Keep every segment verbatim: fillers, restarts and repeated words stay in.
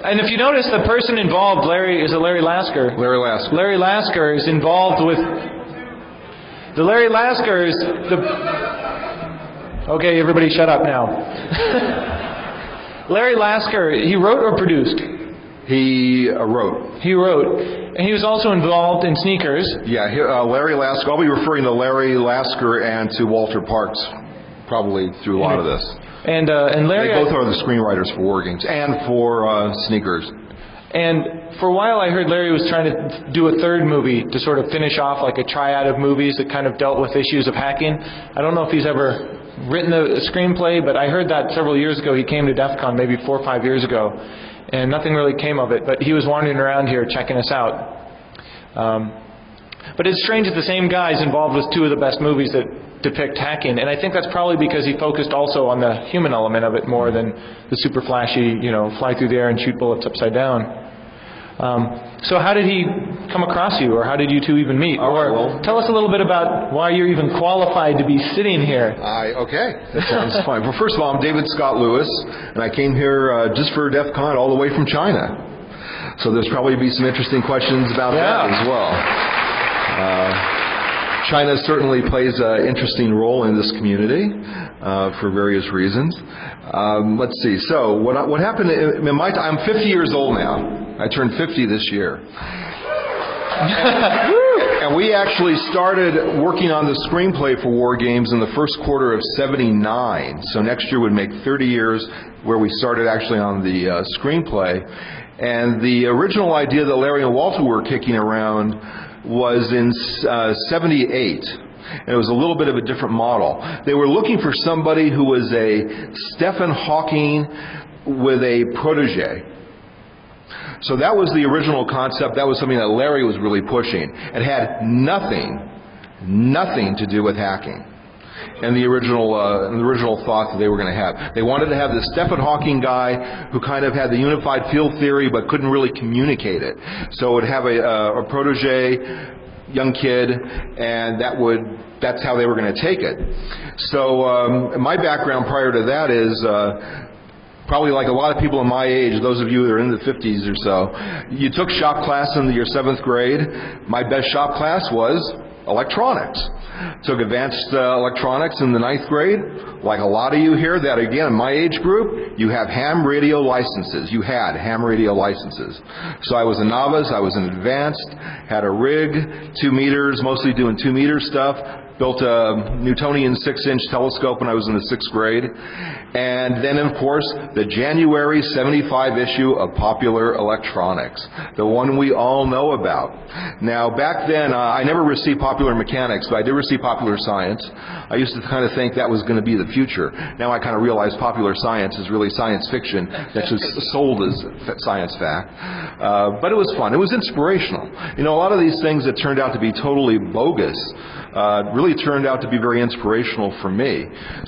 And if you notice, the person involved, Larry, is it Larry Lasker? Larry Lasker. Larry Lasker is involved with... The Larry Lasker is the... Okay, everybody shut up now. Larry Lasker, he wrote or produced? He uh, wrote. He wrote. And he was also involved in Sneakers. Yeah, he, uh, Larry Lasker. I'll be referring to Larry Lasker and to Walter Parks probably through a lot of this. And uh, and Larry... They both are the screenwriters for War Games and for uh, Sneakers. And for a while I heard Larry was trying to do a third movie to sort of finish off like a triad of movies that kind of dealt with issues of hacking. I don't know if he's ever written a, a screenplay, but I heard that several years ago. He came to DEF CON maybe four or five years ago, and nothing really came of it. But he was wandering around here checking us out. Um, but it's strange that the same guy's involved with two of the best movies that depict hacking, and I think that's probably because he focused also on the human element of it more than the super flashy, you know, fly through the air and shoot bullets upside down. Um, so how did he come across you, or how did you two even meet? All right, or well, tell us a little bit about why you're even qualified to be sitting here. I, okay, that sounds fine. Well, first of all, I'm David Scott Lewis, and I came here uh, just for DEF CON all the way from China. So there's probably be some interesting questions about yeah. that as well. Uh, China certainly plays an interesting role in this community uh, for various reasons. Um, let's see. So what what happened in my time? I'm fifty years old now. I turned fifty this year. And we actually started working on the screenplay for War Games in the first quarter of seventy-nine. So next year would make thirty years where we started actually on the uh, screenplay. And the original idea that Larry and Walter were kicking around was in uh, seventy-eight. And it was a little bit of a different model. They were looking for somebody who was a Stephen Hawking with a protege. So that was the original concept. That was something that Larry was really pushing. It had nothing, nothing to do with hacking. And the original, uh, the original thought that they were going to have. They wanted to have this Stephen Hawking guy who kind of had the unified field theory but couldn't really communicate it. So it would have a, a, a protege, young kid, and that would that's how they were going to take it. So um, my background prior to that is uh, probably like a lot of people in my age, those of you that are in the fifties or so, you took shop class in your seventh grade. My best shop class was electronics. Took advanced uh, electronics in the ninth grade. Like a lot of you here that, again, in my age group, you have ham radio licenses. You had ham radio licenses. So I was a novice. I was an advanced, had a rig, two meters, mostly doing two meter stuff. Built a Newtonian six-inch telescope when I was in the sixth grade. And then, of course, the January seventy-five issue of Popular Electronics, the one we all know about. Now, back then, uh, I never received Popular Mechanics, but I did receive Popular Science. I used to kind of think that was going to be the future. Now I kind of realize Popular Science is really science fiction that's just sold as science fact. Uh, but it was fun. It was inspirational. You know, a lot of these things that turned out to be totally bogus uh, really turned out to be very inspirational for me.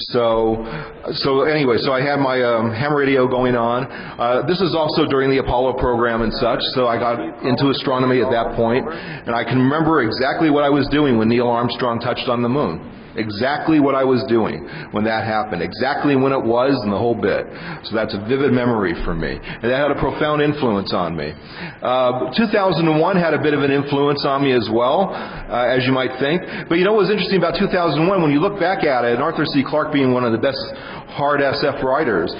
So, so anyway, so I had my um, ham radio going on. Uh, this is also during the Apollo program and such, so I got into astronomy at that point, and I can remember exactly what I was doing when Neil Armstrong touched on the moon. Exactly what I was doing when that happened. Exactly when it was and the whole bit. So that's a vivid memory for me. And that had a profound influence on me. Uh, two thousand one had a bit of an influence on me as well, uh, as you might think. But you know what was interesting about two thousand one? When you look back at it, and Arthur C. Clarke being one of the best hard S F writers,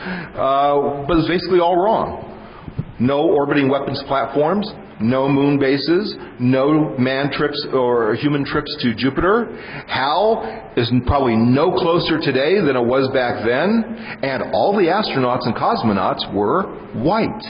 uh, but it was basically all wrong. No orbiting weapons platforms. No moon bases, no man trips or human trips to Jupiter. Hal is probably no closer today than it was back then, and all the astronauts and cosmonauts were white.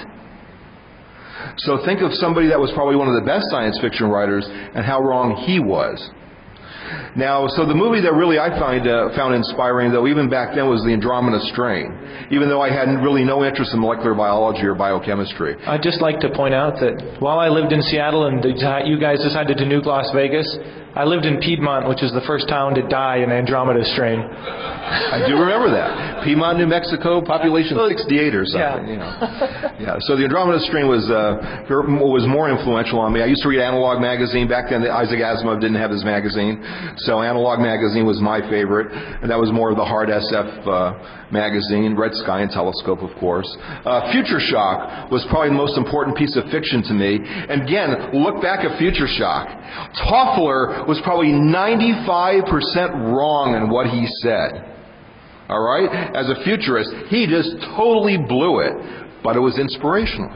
So think of somebody that was probably one of the best science fiction writers and how wrong he was. Now, so the movie that really I find, uh, found inspiring, though, even back then, was the Andromeda Strain, even though I had really no interest in molecular biology or biochemistry. I'd just like to point out that while I lived in Seattle and you guys decided to nuke Las Vegas, I lived in Piedmont, which is the first town to die in Andromeda strain. I do remember that. Piedmont, New Mexico, population sixty-eight or something. Yeah. You know. Yeah. So the Andromeda strain was uh, was more influential on me. I used to read Analog magazine. Back then, Isaac Asimov didn't have his magazine, so Analog magazine was my favorite, and that was more of the hard S F uh, magazine. Red Sky and Telescope, of course. Uh, Future Shock was probably the most important piece of fiction to me. And again, look back at Future Shock. Toffler was probably ninety-five percent wrong in what he said. All right? As a futurist, he just totally blew it, but it was inspirational.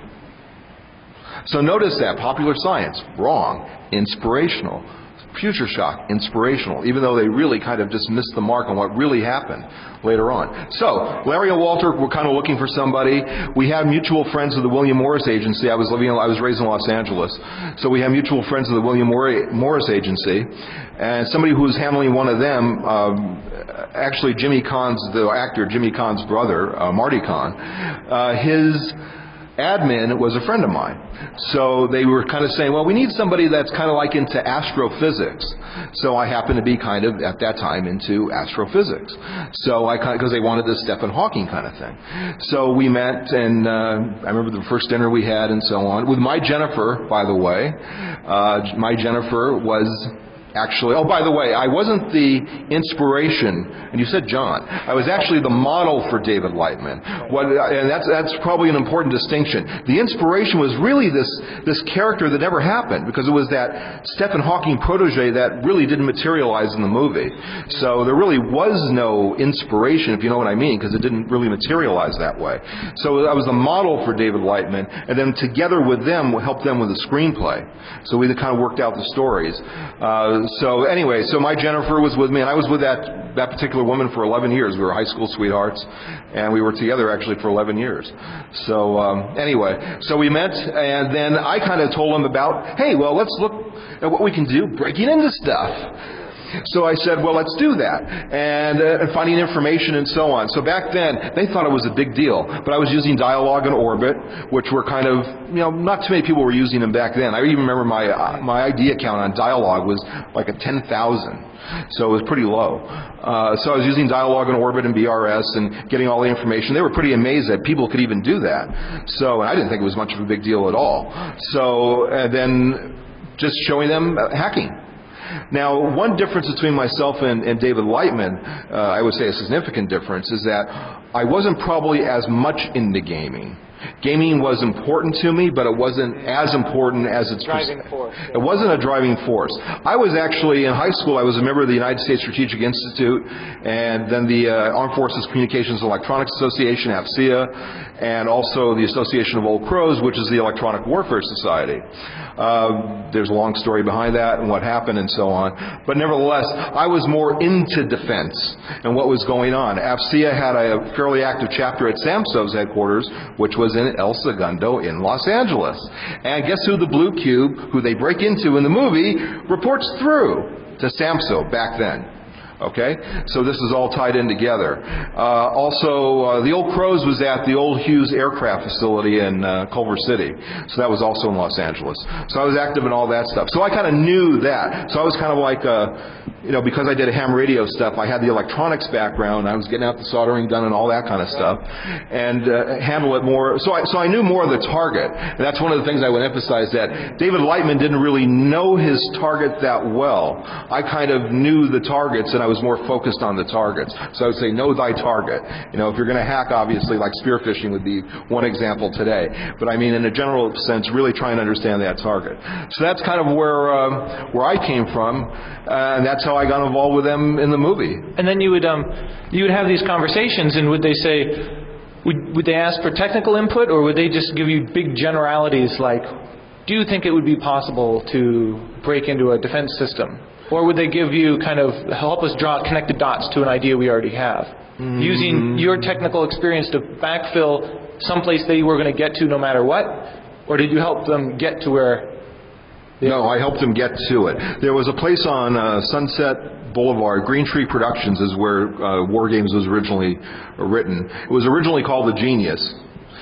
So notice that. Popular science, wrong. Inspirational. Future Shock, inspirational, even though they really kind of just missed the mark on what really happened later on. So, Larry and Walter were kind of looking for somebody. We had mutual friends of the William Morris Agency. I was living, I was raised in Los Angeles. So we had mutual friends of the William Morris Agency. And somebody who was handling one of them, um, actually Jimmy Cahn's, the actor Jimmy Cahn's brother, uh, Marty Cahn, uh, his admin was a friend of mine. So they were kind of saying, well, we need somebody that's kind of like into astrophysics. So I happened to be kind of, at that time, into astrophysics. So I kind of, because they wanted this Stephen Hawking kind of thing. So we met, and uh, I remember the first dinner we had and so on. With my Jennifer, by the way. Uh, my Jennifer was actually, oh, by the way, I wasn't the inspiration, and you said John. I was actually the model for David Lightman. What, and that's that's probably an important distinction. The inspiration was really this this character that never happened, because it was that Stephen Hawking protege that really didn't materialize in the movie. So there really was no inspiration, if you know what I mean, because it didn't really materialize that way. So I was the model for David Lightman, and then together with them, we helped them with the screenplay. So we kind of worked out the stories. Uh, So anyway, so my Jennifer was with me, and I was with that that particular woman for eleven years. We were high school sweethearts, and we were together actually for eleven years. So um, anyway, so we met, and then I kind of told him about, hey, well, let's look at what we can do breaking into stuff. So I said, well, let's do that, and, uh, and finding information and so on. So back then, they thought it was a big deal, but I was using Dialog and Orbit, which were kind of, you know, not too many people were using them back then. I even remember my uh, my I D account on Dialog was like a ten thousand, so it was pretty low. Uh, so I was using Dialog and Orbit and B R S and getting all the information. They were pretty amazed that people could even do that. So and I didn't think it was much of a big deal at all. So and then just showing them hacking. Now, one difference between myself and, and David Lightman, uh, I would say a significant difference, is that I wasn't probably as much into gaming. Gaming was important to me, but it wasn't as important as its driving force. It wasn't a driving force. I was actually, in high school, I was a member of the United States Strategic Institute, and then the uh, Armed Forces Communications and Electronics Association, A F C E A, and also the Association of Old Crows, which is the Electronic Warfare Society. Uh, there's a long story behind that and what happened and so on. But nevertheless, I was more into defense and what was going on. A F C E A had a fairly active chapter at SAMSO's headquarters, which was in El Segundo in Los Angeles. And guess who the Blue Cube, who they break into in the movie, reports through to SAMSO back then. Okay? So this is all tied in together. Uh, also, uh, the Old Crows was at the old Hughes Aircraft Facility in uh, Culver City. So that was also in Los Angeles. So I was active in all that stuff. So I kind of knew that. So I was kind of like, uh, you know, because I did ham radio stuff, I had the electronics background. I was getting out the soldering done and all that kind of stuff. And uh, handle it more. So I, so I knew more of the target. And that's one of the things I would emphasize, that David Lightman didn't really know his target that well. I kind of knew the targets, and I was more focused on the targets. So I would say, know thy target. You know, if you're going to hack, obviously, like spear phishing would be one example today. But I mean, in a general sense, really try and understand that target. So that's kind of where uh, where I came from, uh, and that's how I got involved with them in the movie. And then you would um, you would have these conversations, and would they say, would would they ask for technical input, or would they just give you big generalities like, do you think it would be possible to break into a defense system? Or would they give you kind of, help us draw connected dots to an idea we already have? Mm-hmm. Using your technical experience to backfill someplace they were going to get to no matter what? Or did you help them get to where they... No, I helped them get to it. There was a place on uh, Sunset Boulevard, Green Tree Productions is where uh, War Games was originally written. It was originally called The Genius.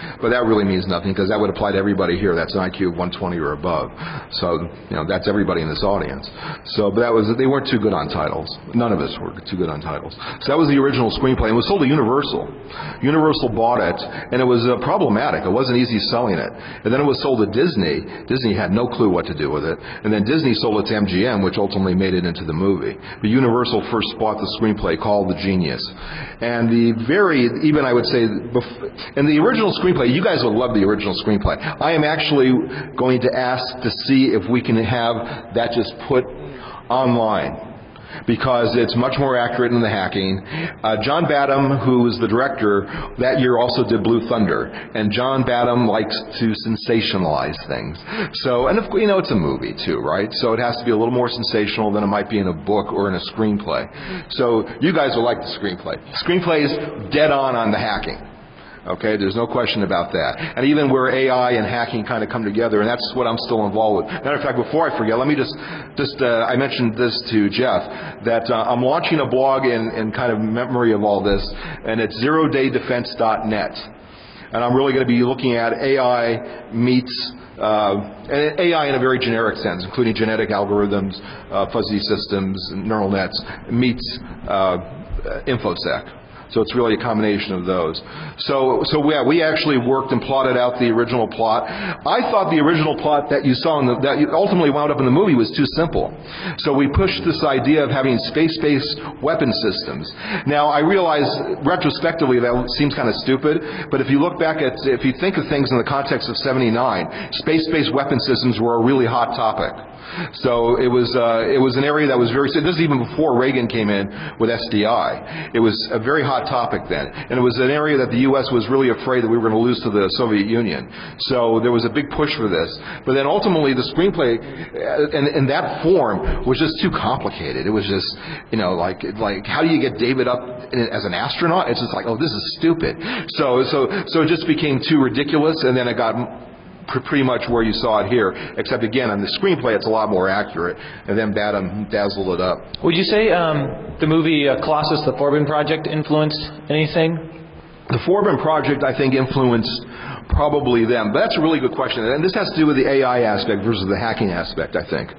But that really means nothing because that would apply to everybody here. That's an I Q of one twenty or above. So, you know, that's everybody in this audience. So, but that was, they weren't too good on titles. None of us were too good on titles. So that was the original screenplay. It was sold to Universal. Universal bought it, and it was uh, problematic. It wasn't easy selling it. And then it was sold to Disney. Disney had no clue what to do with it. And then Disney sold it to M G M, which ultimately made it into the movie. But Universal first bought the screenplay called The Genius. And the very, even I would say, in the original screenplay, you guys would love the original screenplay. I am actually going to ask to see if we can have that just put online, because it's much more accurate in the hacking. Uh, John Badham, who was the director, that year also did Blue Thunder. And John Badham likes to sensationalize things. So, and of, you know, it's a movie too, right? So it has to be a little more sensational than it might be in a book or in a screenplay. So you guys will like the screenplay. Screenplay is dead on on the hacking. Okay, there's no question about that. And even where A I and hacking kind of come together, and that's what I'm still involved with. Matter of fact, before I forget, let me just, just uh, I mentioned this to Jeff, that uh, I'm launching a blog in, in kind of memory of all this, and it's zero day defense dot net. And I'm really going to be looking at A I meets Uh, and A I in a very generic sense, including genetic algorithms, uh, fuzzy systems, neural nets, meets uh, InfoSec. So it's really a combination of those. So, so yeah, we actually worked and plotted out the original plot. I thought the original plot that you saw in the, that ultimately wound up in the movie was too simple. So we pushed this idea of having space-based weapon systems. Now, I realize retrospectively that seems kind of stupid, but if you look back at, if you think of things in the context of seventy-nine, space-based weapon systems were a really hot topic. So it was uh, it was an area that was very, this is even before Reagan came in with S D I. It was a very hot topic then. And it was an area that the U S was really afraid that we were going to lose to the Soviet Union. So there was a big push for this. But then ultimately the screenplay in, in that form was just too complicated. It was just, you know, like, like how do you get David up as an astronaut? It's just like, oh, this is stupid. So, so, so it just became too ridiculous, and then it got pretty much where you saw it here, except again on the screenplay it's a lot more accurate, and then Badham dazzled it up. Would you say um, the movie uh, Colossus, the Forbin Project influenced anything? The Forbin Project, I think, influenced probably them. But that's a really good question, and this has to do with the A I aspect versus the hacking aspect, I think.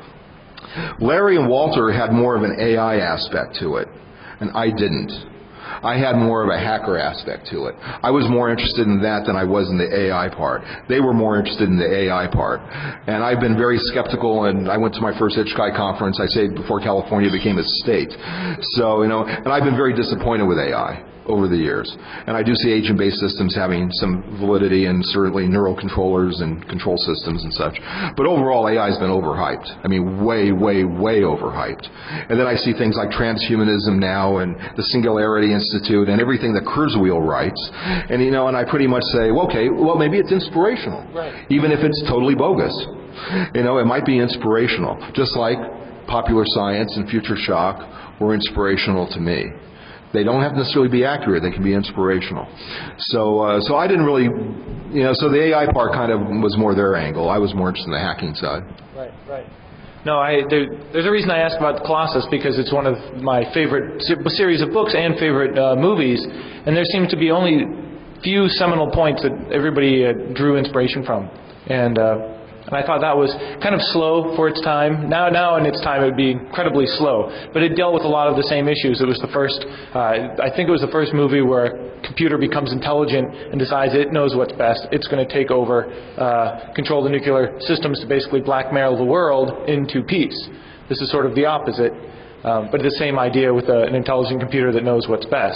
Larry and Walter had more of an A I aspect to it, and I didn't. I had more of a hacker aspect to it. I was more interested in that than I was in the A I part. They were more interested in the A I part. And I've been very skeptical, and I went to my first I T C H K I conference, I say, before California became a state. So, you know, and I've been very disappointed with A I over the years. And I do see agent-based systems having some validity, and certainly neural controllers and control systems and such. But overall, A I has been overhyped. I mean, way, way, way overhyped. And then I see things like transhumanism now, and the Singularity Institute, and everything that Kurzweil writes. And, you know, and I pretty much say, well, okay, well, maybe it's inspirational. Right. Even if it's totally bogus. You know, it might be inspirational. Just like Popular Science and Future Shock were inspirational to me. They don't have to necessarily be accurate. They can be inspirational. So, uh, so I didn't really, you know, so the A I part kind of was more their angle. I was more interested in the hacking side. Right, right. No, I, there, there's a reason I asked about Colossus, because it's one of my favorite series of books and favorite uh, movies, and there seem to be only few seminal points that everybody uh, drew inspiration from. And uh, And I thought that was kind of slow for its time. Now, now in its time, it would be incredibly slow. But it dealt with a lot of the same issues. It was the first, uh, I think it was the first movie where a computer becomes intelligent and decides it knows what's best. It's going to take over, uh, control the nuclear systems to basically blackmail the world into peace. This is sort of the opposite, um, but the same idea with a, an intelligent computer that knows what's best.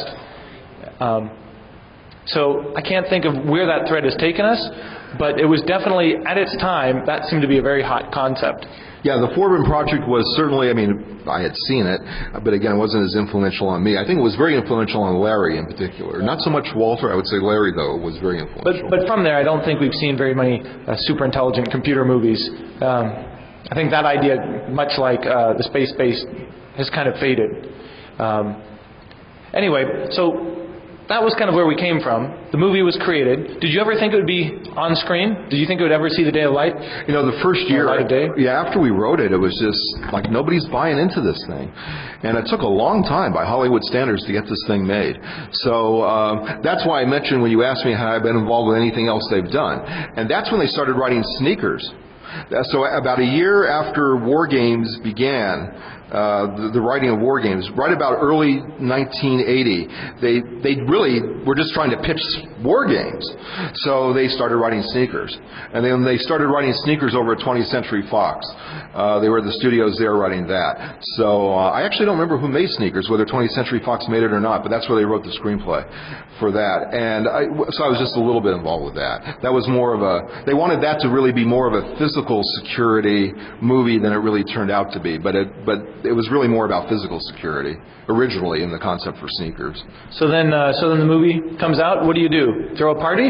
Um, so I can't think of where that thread has taken us, but it was definitely, at its time, that seemed to be a very hot concept. Yeah, the Forbin Project was certainly, I mean, I had seen it, but again, it wasn't as influential on me. I think it was very influential on Larry in particular. Not so much Walter, I would say Larry, though, was very influential. But, but from there, I don't think we've seen very many uh, super intelligent computer movies. Um, I think that idea, much like uh, the space-based, has kind of faded. Um, anyway, so that was kind of where we came from. The movie was created. Did you ever think it would be on screen? Did you think it would ever see the day of light? You know, the first year, light of day? yeah, after we wrote it, it was just like nobody's buying into this thing. And it took a long time by Hollywood standards to get this thing made. So um, that's why I mentioned when you asked me how I've been involved with anything else they've done. And that's when they started writing Sneakers. So about a year after War Games began, uh, the, the writing of War Games, right about early nineteen eighty, they they really were just trying to pitch War Games. So they started writing Sneakers. And then they started writing Sneakers over at twentieth Century Fox. Uh, they were at the studios there writing that. So uh, I actually don't remember who made Sneakers, whether twentieth Century Fox made it or not, but that's where they wrote the screenplay for that. And I, so I was just a little bit involved with that. That was more of a, they wanted that to really be more of a physical security movie than it really turned out to be. But it, but it was really more about physical security originally in the concept for Sneakers. So then, uh, so then the movie comes out. What do you do? Throw a party?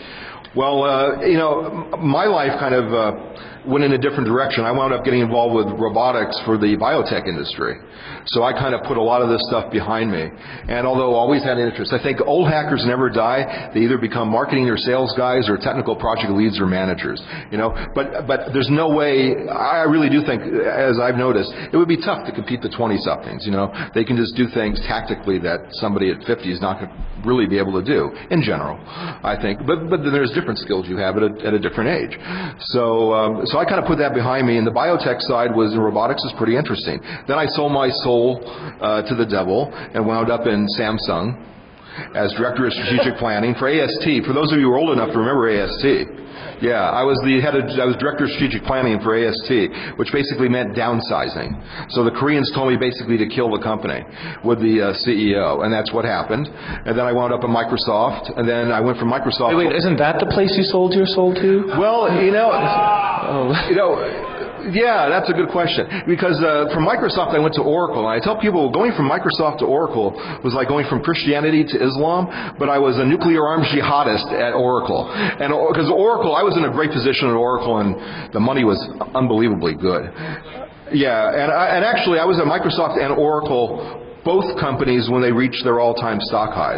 Well, uh, you know, my life kind of uh, went in a different direction. I wound up getting involved with robotics for the biotech industry. So I kind of put a lot of this stuff behind me. And although I always had an interest, I think old hackers never die. They either become marketing or sales guys or technical project leads or managers. You know, but but there's no way. I really do think, as I've noticed, it would be tough to compete the twenty-somethings. You know, they can just do things tactically that somebody at fifty is not going to really be able to do in general, I think. But but there's different skills you have at a, at a different age. So um, so I kind of put that behind me. And the biotech side was, robotics is pretty interesting. Then I sold my soul uh, to the devil and wound up in Samsung as Director of Strategic Planning for A S T. For those of you who are old enough to remember A S T, yeah, I was the head of, I was Director of Strategic Planning for A S T, which basically meant downsizing. So the Koreans told me basically to kill the company with the uh, C E O, and that's what happened. And then I wound up at Microsoft, and then I went from Microsoft. Wait, wait, isn't that the place you sold your soul to? Well, you know, oh. you know. Yeah, that's a good question. Because uh, from Microsoft, I went to Oracle. And I tell people going from Microsoft to Oracle was like going from Christianity to Islam, but I was a nuclear armed jihadist at Oracle. And because Oracle, I was in a great position at Oracle, and the money was unbelievably good. Yeah, and, I, and actually, I was at Microsoft and Oracle, both companies, when they reached their all-time stock highs.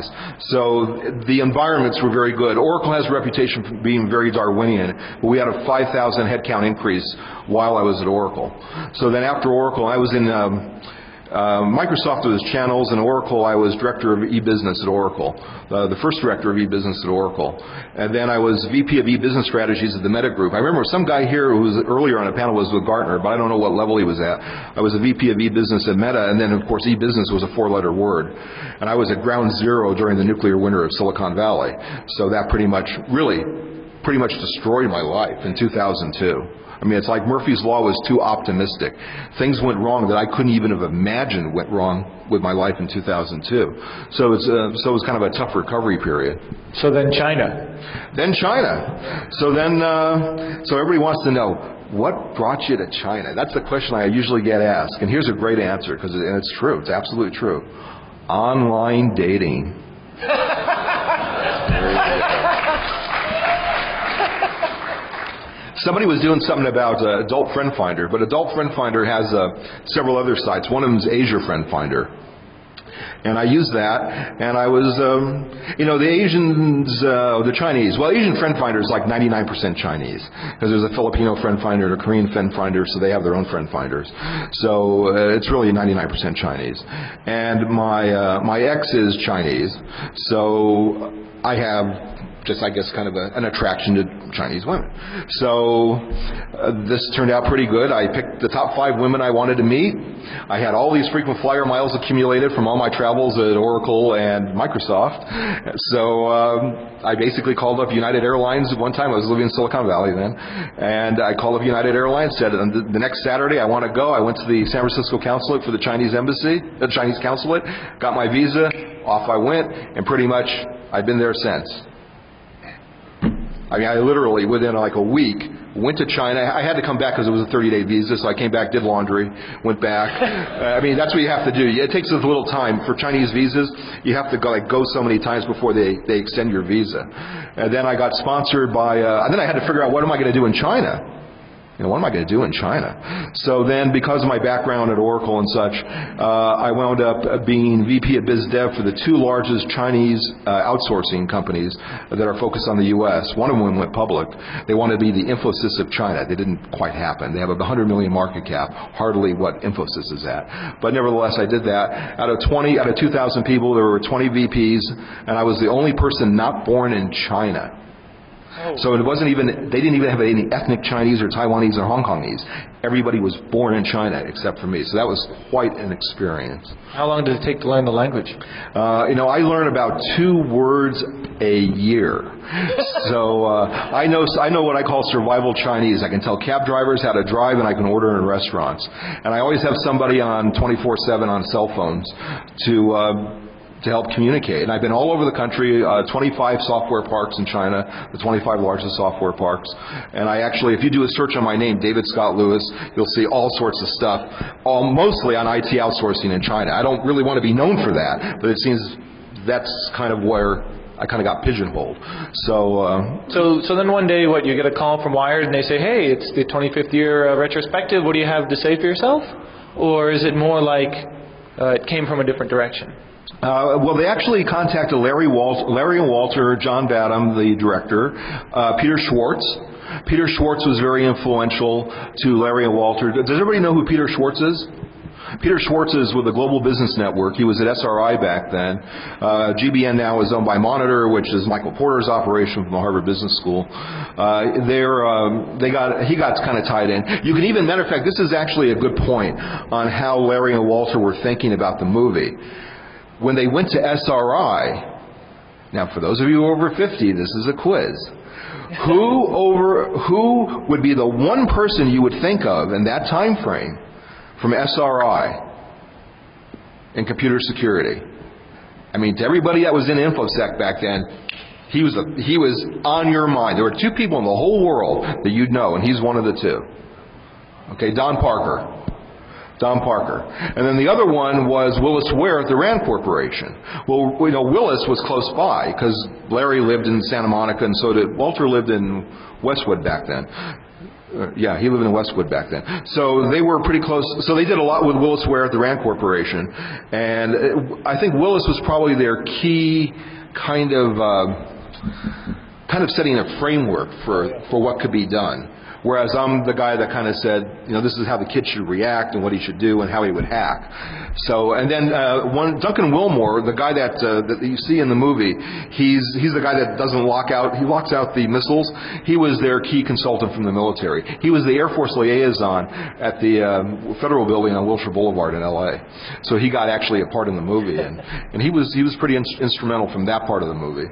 So the environments were very good. Oracle has a reputation for being very Darwinian, but we had a five thousand headcount increase while I was at Oracle. So then after Oracle, I was in um, uh, Microsoft was channels, and Oracle, I was director of e-business at Oracle, uh, the first director of e-business at Oracle. And then I was V P of e-business strategies at the Meta Group. I remember some guy here who was earlier on a panel was with Gartner, but I don't know what level he was at. I was a V P of e-business at Meta, and then of course e-business was a four-letter word. And I was at ground zero during the nuclear winter of Silicon Valley. So that pretty much, really, pretty much destroyed my life in two thousand two. I mean, it's like Murphy's Law was too optimistic. Things went wrong that I couldn't even have imagined went wrong with my life in two thousand two. So it's uh, so it was kind of a tough recovery period. So then China. Then China. So then, uh, so everybody wants to know, what brought you to China? That's the question I usually get asked. And here's a great answer, because it, and it's true. It's absolutely true. Online dating. Somebody was doing something about uh, Adult Friend Finder, but Adult Friend Finder has uh, several other sites. One of them is Asia Friend Finder. And I used that, and I was, um, you know, the Asians, uh, the Chinese. Well, Asian Friend Finder is like ninety-nine percent Chinese, because there's a Filipino Friend Finder and a Korean Friend Finder, so they have their own Friend Finders. So uh, it's really ninety-nine percent Chinese. And my uh, my ex is Chinese, so I have just, I guess, kind of a, an attraction to Chinese women. So uh, this turned out pretty good. I picked the top five women I wanted to meet. I had all these frequent flyer miles accumulated from all my travels at Oracle and Microsoft. So um, I basically called up United Airlines at one time. I was living in Silicon Valley then. And I called up United Airlines, said, the, the next Saturday I want to go. I went to the San Francisco consulate for the Chinese embassy, the Chinese consulate, got my visa, off I went, and pretty much I've been there since. I mean, I literally, within like a week, went to China. I had to come back because it was a thirty-day visa, so I came back, did laundry, went back. Uh, I mean, that's what you have to do. It takes a little time. For Chinese visas, you have to go, like, go so many times before they, they extend your visa. And then I got sponsored by, uh, and then I had to figure out what am I going to do in China. You know, what am I going to do in China? So then, because of my background at Oracle and such, uh, I wound up being V P of Biz Dev for the two largest Chinese uh, outsourcing companies that are focused on the U S. One of them went public. They wanted to be the Infosys of China. They didn't quite happen. They have a one hundred million market cap, hardly what Infosys is at. But nevertheless, I did that. Out of twenty, out of two thousand people, there were twenty V Ps, and I was the only person not born in China. So it wasn't even, they didn't even have any ethnic Chinese or Taiwanese or Hong Kongese. Everybody was born in China except for me. So that was quite an experience. How long did it take to learn the language? Uh, you know, I learn about two words a year. So uh, I know I know what I call survival Chinese. I can tell cab drivers how to drive, and I can order in restaurants. And I always have somebody on twenty-four seven on cell phones to uh, to help communicate. And I've been all over the country, uh, twenty-five software parks in China, the twenty-five largest software parks. And I actually, if you do a search on my name, David Scott Lewis, you'll see all sorts of stuff, all, mostly on I T outsourcing in China. I don't really want to be known for that, but it seems that's kind of where I kind of got pigeonholed. So, uh, so, so then one day, what, you get a call from Wired and they say, hey, it's the twenty-fifth year uh, retrospective. What do you have to say for yourself? Or is it more like uh, it came from a different direction? Uh, well, they actually contacted Larry, Wal- Larry and Walter, John Badham, the director, uh, Peter Schwartz. Peter Schwartz was very influential to Larry and Walter. Does everybody know who Peter Schwartz is? Peter Schwartz is with the Global Business Network. He was at S R I back then. Uh, G B N now is owned by Monitor, which is Michael Porter's operation from the Harvard Business School. Uh, they're, um, they got, he got kind of tied in. You can even, matter of fact, this is actually a good point on how Larry and Walter were thinking about the movie. When they went to S R I, now for those of you over fifty, this is a quiz. Who over who would be the one person you would think of in that time frame from S R I in computer security? I mean, to everybody that was in InfoSec back then, he was a, he was on your mind. There were two people in the whole world that you'd know, and he's one of the two. Okay, Don Parker. Don Parker. And then the other one was Willis Ware at the Rand Corporation. Well, you know, Willis was close by because Larry lived in Santa Monica, and so did Walter lived in Westwood back then. Uh, yeah, he lived in Westwood back then. So they were pretty close. So they did a lot with Willis Ware at the Rand Corporation. And it, I think Willis was probably their key kind of uh, kind of setting a framework for, for what could be done. Whereas I'm the guy that kind of said, you know, this is how the kid should react and what he should do and how he would hack. So, and then uh, one Duncan Wilmore, the guy that uh, that you see in the movie, he's he's the guy that doesn't lock out. He locks out the missiles. He was their key consultant from the military. He was the Air Force liaison at the um, Federal Building on Wilshire Boulevard in L A. So he got actually a part in the movie, and and he was he was pretty in- instrumental from that part of the movie.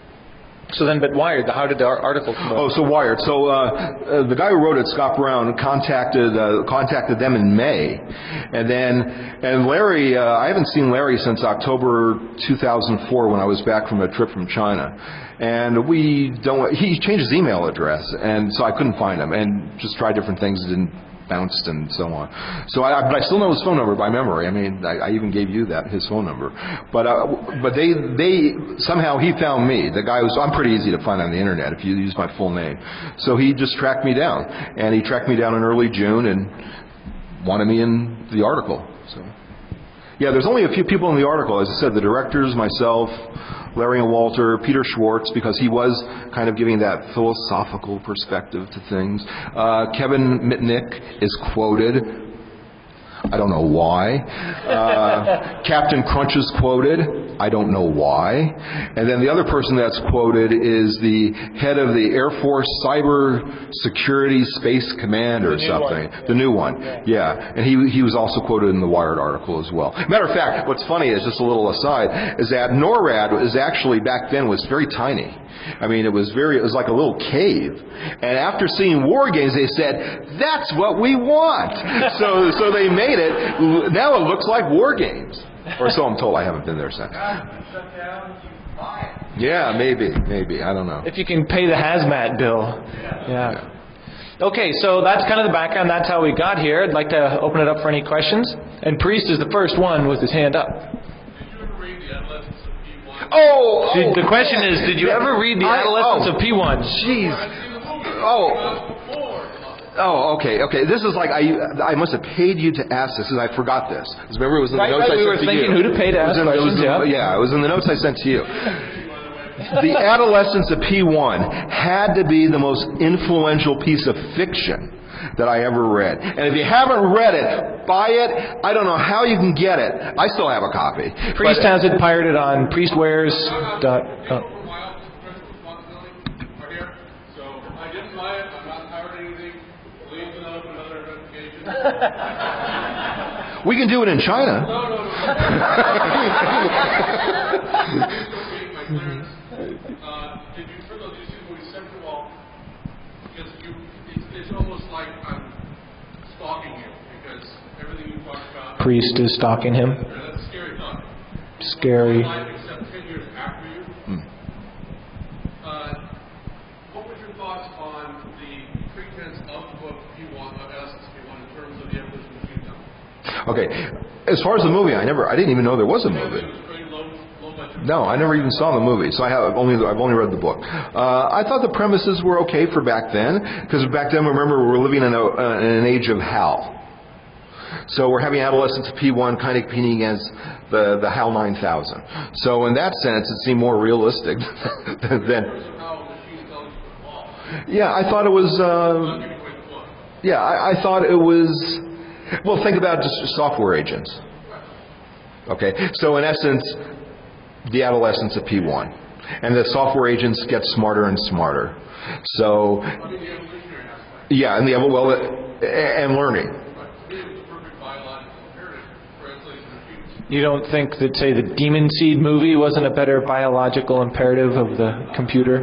So then, but Wired, how did the article come Oh, so Wired. So uh, uh, the guy who wrote it, Scott Brown, contacted uh, contacted them in May, and then and Larry. Uh, I haven't seen Larry since October two thousand four when I was back from a trip from China, and we don't. He changed his email address, and so I couldn't find him, and just tried different things, didn't. Bounced and so on. So I, but I still know his phone number by memory. I mean, I, I even gave you that his phone number. But uh, but they they somehow he found me. The guy was I'm pretty easy to find on the internet if you use my full name. So he just tracked me down, and he tracked me down in early June and wanted me in the article. So yeah, there's only a few people in the article. As I said, the directors, myself, Larry and Walter, Peter Schwartz, because he was kind of giving that philosophical perspective to things. Uh, Kevin Mitnick is quoted. I don't know why. Uh, Captain Crunch is quoted. I don't know why. And then the other person that's quoted is the head of the Air Force Cyber Security Space Command or something. One. The new one. Yeah. yeah. And he he was also quoted in the Wired article as well. Matter of fact, what's funny is, just a little aside, is that NORAD is actually back then was very tiny. I mean, it was very, it was like a little cave. And after seeing War Games, they said, that's what we want. So so they made it. Now it looks like War Games. Or so I'm told. I haven't been there since. Yeah, maybe, maybe. I don't know. If you can pay the hazmat bill. Yeah. yeah. Okay, so that's kind of the background. That's how we got here. I'd like to open it up for any questions. And Priest is the first one with his hand up. Oh, did, oh! The question is, did you ever read The Adolescence I, oh, of P one? Jeez. Oh. Oh, okay, okay. This is like, I I must have paid you to ask this, because I forgot this. Because remember, it was in the Right, notes right, I we sent were to thinking you. who to pay to It was ask in- it was questions, in- yeah. Yeah, it was in the notes I sent to you. The Adolescence of P one had to be the most influential piece of fiction that I ever read. And if you haven't read it, buy it. I don't know how you can get it. I still have a copy. Priest But- has it pirated on priestwares. Dot, oh. We can do it in China. No, no, no. uh, did you, for those you see second of all, because you, it's, it's almost like I'm stalking you, because everything you talk about. Priest is stalking him. That's a scary thought. Scary. Life except ten years after you. Hmm. Uh, what was your thoughts on the pretense of the book P one, of Essence P one, in terms of the evolution of machine gun? Okay. As far as the movie, I never, I didn't even know there was a movie. It was very low, low budget. No, I never even saw the movie, so I have only I've only read the book. Uh, I thought the premises were okay for back then, because back then, remember, we were living in, a, uh, in an age of HAL. So we're having Adolescence of P one kind of competing against the the HAL nine thousand. So in that sense, it seemed more realistic than. Yeah, I thought it was. Uh, yeah, I, I thought it was. Well, think about just software agents. Okay, so in essence, the Adolescence of P one, and the software agents get smarter and smarter. So, yeah, and the well, and learning. You don't think that, say, the Demon Seed movie wasn't a better biological imperative of the computer?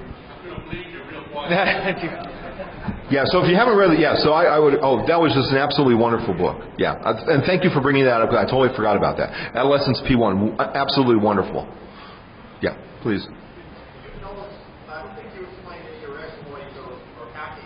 Yeah, so if you haven't read it, yeah, so I, I would, oh, that was just an absolutely wonderful book. Yeah, and thank you for bringing that up, because I totally forgot about that. Adolescence P one, absolutely wonderful. Yeah, please. I don't think you explained any of your exploits or, or hacking.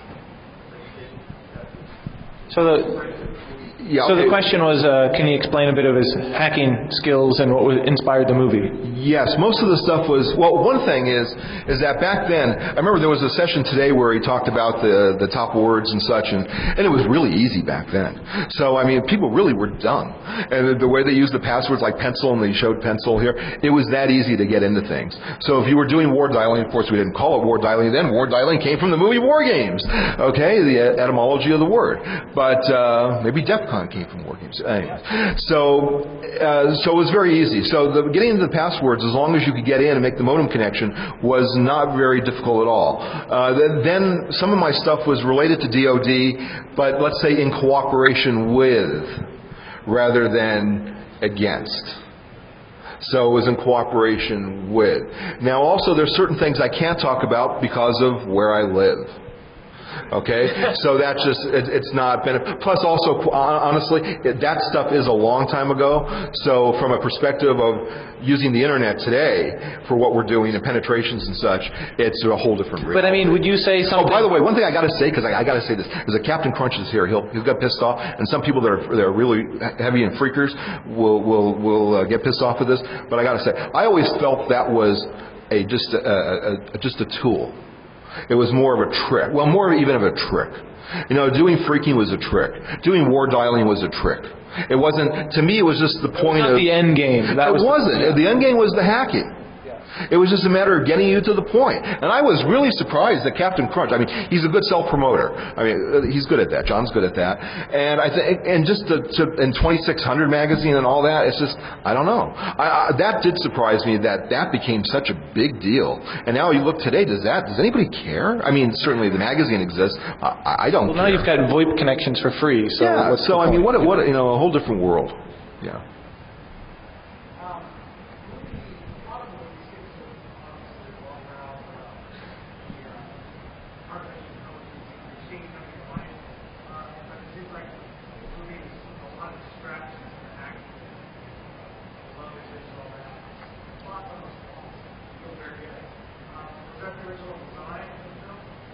So the, Yeah, so the okay. question was, uh, can you explain a bit of his hacking skills and what was, inspired the movie? Yes, most of the stuff was, well, one thing is is that back then, I remember there was a session today where he talked about the the top words and such, and, and it was really easy back then. So, I mean, people really were dumb. And the, the way they used the passwords, like pencil, and they showed pencil here, it was that easy to get into things. So if you were doing war dialing, of course we didn't call it war dialing then, war dialing came from the movie War Games, okay, the etymology of the word. But uh, maybe DEFCON came from War Games. Anyway, so, uh, so it was very easy. So the, getting into the passwords, as long as you could get in and make the modem connection, was not very difficult at all. Uh, then some of my stuff was related to D O D, but let's say in cooperation with, rather than against. So it was in cooperation with. Now also there's certain things I can't talk about because of where I live. Okay, so that's just, it, it's not been, plus also, honestly, it, that stuff is a long time ago, so from a perspective of using the internet today for what we're doing and penetrations and such, it's a whole different reality. But I mean, would you say something... Oh, by the way, one thing I got to say, because I, I got to say this, is that Captain Crunch is here. He'll he'll get pissed off, and some people that are that are really heavy and freakers will will will uh, get pissed off with this. But I got to say, I always felt that was a just a, a, a just a tool. It was more of a trick. Well, more even of a trick. You know, doing freaking was a trick. Doing war dialing was a trick. It wasn't, to me, it was just the point Not of... the end game. That it was wasn't. The, the end game was the hacking. It was just a matter of getting you to the point. And I was really surprised that Captain Crunch, I mean, he's a good self-promoter. I mean, he's good at that. John's good at that. And I think, and just to, to, in twenty-six hundred magazine and all that, it's just, I don't know. I, I, that did surprise me that that became such a big deal. And now you look today, does that, does anybody care? I mean, certainly the magazine exists. I, I don't well, care. now you've got VoIP connections for free. So yeah, what's so the I mean, point? what, what, you know, a whole different world. Yeah.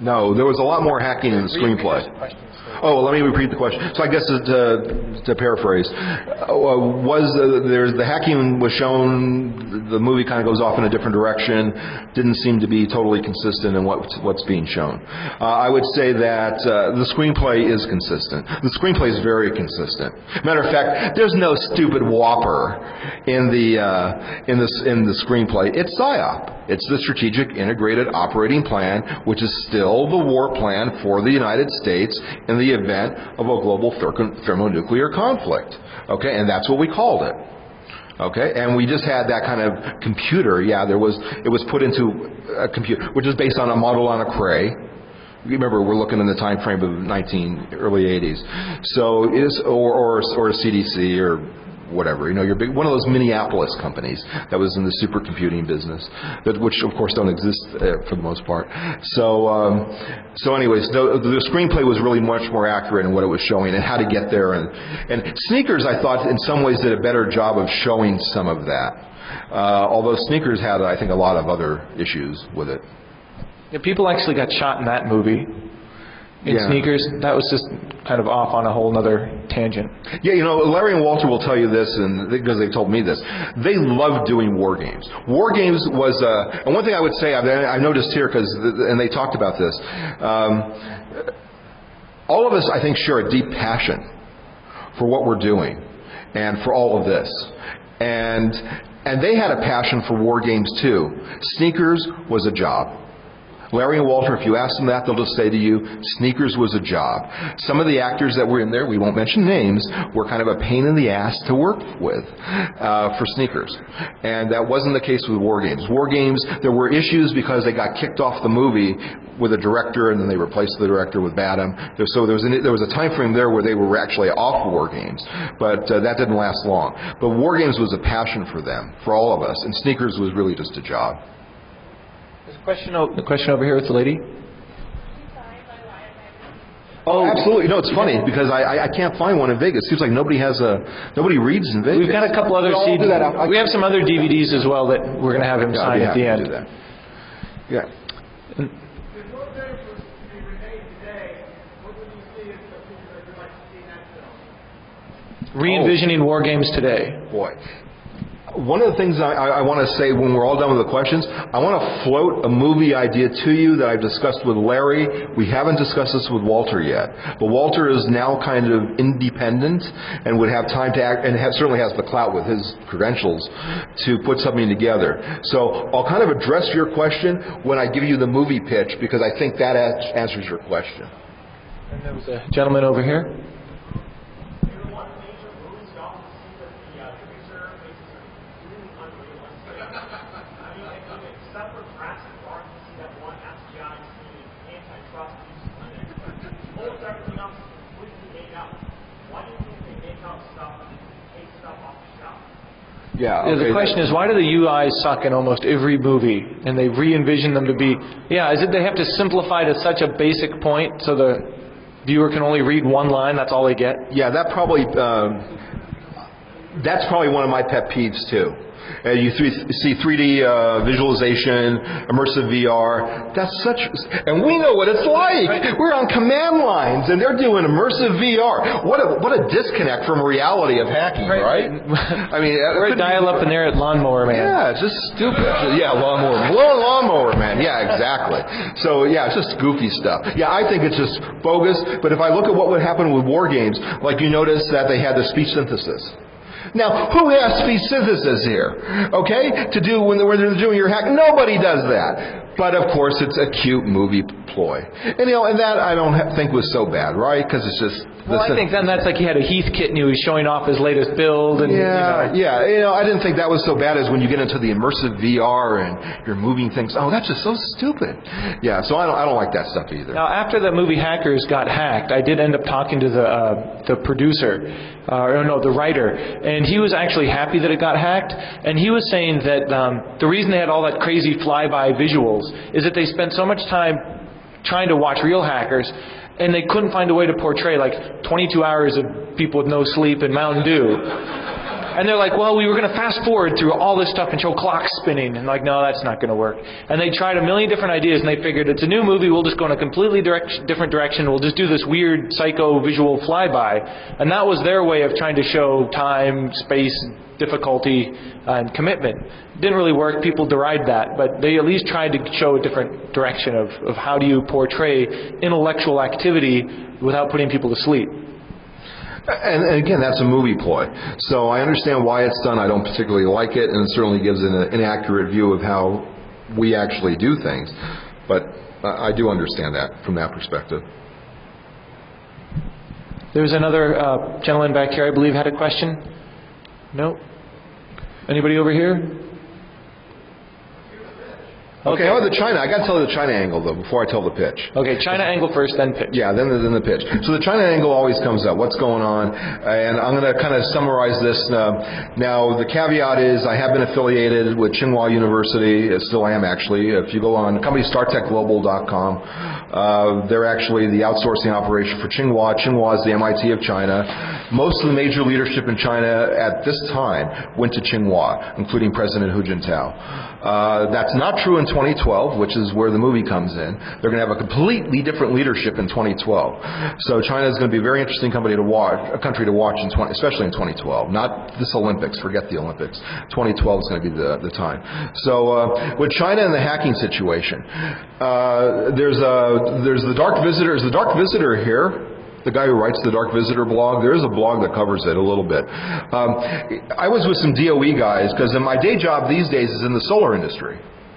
No, there was a lot more hacking in the screenplay. Oh, well, let me repeat the question. So I guess to, to paraphrase, uh, was uh, there's the hacking was shown, the movie kind of goes off in a different direction, didn't seem to be totally consistent in what, what's being shown. Uh, I would say that uh, the screenplay is consistent. The screenplay is very consistent. Matter of fact, there's no stupid whopper in the uh, in the in the screenplay. It's PSYOP. It's the Strategic Integrated Operating Plan, which is still the war plan for the United States in the event of a global thermonuclear conflict. Okay, and that's what we called it. Okay, and we just had that kind of computer. Yeah, there was it was put into a computer, which is based on a model on a Cray. Remember, we're looking in the time frame of nineteen early eighties. So it is or or or a C D C or whatever, you know, you're big, one of those Minneapolis companies that was in the supercomputing business, that, which of course don't exist uh, for the most part. So, um, so anyways, the, the screenplay was really much more accurate in what it was showing and how to get there. And, and Sneakers, I thought, in some ways did a better job of showing some of that. Uh, although Sneakers had, I think, a lot of other issues with it. Yeah, people actually got shot in that movie. In yeah. Sneakers, that was just kind of off on a whole other tangent. Yeah, you know, Larry and Walter will tell you this, and because they've told me this. They loved doing war games. War games was, uh, and one thing I would say, I've, I've noticed here, because, and they talked about this, um, all of us, I think, share a deep passion for what we're doing and for all of this. And, and they had a passion for war games, too. Sneakers was a job. Larry and Walter, if you ask them that, they'll just say to you, Sneakers was a job. Some of the actors that were in there, we won't mention names, were kind of a pain in the ass to work with uh, for Sneakers. And that wasn't the case with War Games. War Games, there were issues because they got kicked off the movie with a director, and then they replaced the director with Badham. So there was, an, there was a time frame there where they were actually off War Games. But uh, that didn't last long. But War Games was a passion for them, for all of us. And Sneakers was really just a job. Question, o- the question over here with the lady. Oh, absolutely. No, it's funny because I, I, I can't find one in Vegas. It seems like nobody has a nobody reads in Vegas. We've got a couple other C Ds. We have some other D V Ds as well that we're going to have him yeah, sign at the end. Do that. Yeah. If War Games was to be remade today, what would you see as the things that you'd like to see in that film? Re-envisioning War Games today. Boy. One of the things I, I want to say when we're all done with the questions, I want to float a movie idea to you that I've discussed with Larry. We haven't discussed this with Walter yet. But Walter is now kind of independent and would have time to act, and have, certainly has the clout with his credentials to put something together. So I'll kind of address your question when I give you the movie pitch, because I think that answers your question. And there was a gentleman over here. Yeah, okay. The question is, why do the U Is suck in almost every movie, and they re-envision them to be? Yeah, is it they have to simplify to such a basic point so the viewer can only read one line? That's all they get. Yeah, that probably um, that's probably one of my pet peeves too. Uh, you th- see three D uh, visualization, immersive V R. That's such, and we know what it's like. We're on command lines, and they're doing immersive V R. What a what a disconnect from reality of hacking, right? right? I mean, we're dial up in there at Lawnmower Man. Yeah, it's just stupid. Yeah, lawnmower, blow lawnmower man. Yeah, exactly. So yeah, it's just goofy stuff. Yeah, I think it's just bogus. But if I look at what would happen with War Games, like you notice that they had the speech synthesis. Now, who has speech synthesis here? Okay? To do when they're, when they're doing your hack? Nobody does that. But, of course, it's a cute movie ploy. And, you know, and that I don't ha- think was so bad, right? Because it's just... Well, I think then that's like he had a Heath kit and he was showing off his latest build. And, yeah, you know. yeah. You know, I didn't think that was so bad as when you get into the immersive V R and you're moving things. Oh, that's just so stupid. Yeah, so I don't, I don't like that stuff either. Now, after the movie Hackers got hacked, I did end up talking to the uh, the producer, uh, or no, the writer, and he was actually happy that it got hacked. And he was saying that um, the reason they had all that crazy flyby visuals is that they spent so much time trying to watch real hackers, and they couldn't find a way to portray like twenty-two hours of people with no sleep and Mountain Dew. And they're like, well, we were going to fast forward through all this stuff and show clocks spinning. And like, no, that's not going to work. And they tried a million different ideas, and they figured it's a new movie. We'll just go in a completely direct, different direction. We'll just do this weird psycho visual flyby. And that was their way of trying to show time, space, difficulty, and commitment. Didn't really work. People derided that. But they at least tried to show a different direction of, of how do you portray intellectual activity without putting people to sleep. And, and again, that's a movie ploy. So I understand why it's done. I don't particularly like it, and it certainly gives an inaccurate view of how we actually do things. But I do understand that from that perspective. There's another uh, gentleman back here, I believe, had a question. No? Anybody over here? Okay, how about the China? I got to tell you the China angle, though, before I tell the pitch. Okay, China angle first, then pitch. Yeah, then the, then the pitch. So the China angle always comes up. What's going on? And I'm going to kind of summarize this. Uh, now, the caveat is I have been affiliated with Tsinghua University. Still am, actually. If you go on company star tech global dot com, uh, they're actually the outsourcing operation for Tsinghua. Tsinghua is the M I T of China. Most of the major leadership in China at this time went to Tsinghua, including President Hu Jintao. Uh, that's not true in twenty twelve, which is where the movie comes in. They're going to have a completely different leadership in twenty twelve. So China is going to be a very interesting company to watch, a country to watch, in twenty, especially in twenty twelve. Not this Olympics. Forget the Olympics. twenty twelve is going to be the, the time. So uh, with China and the hacking situation, uh, there's a there's the Dark Visitor. Is the Dark Visitor here? The guy who writes the Dark Visitor blog, there is a blog that covers it a little bit. Um, I was with some D O E guys because my day job these days is in the solar industry.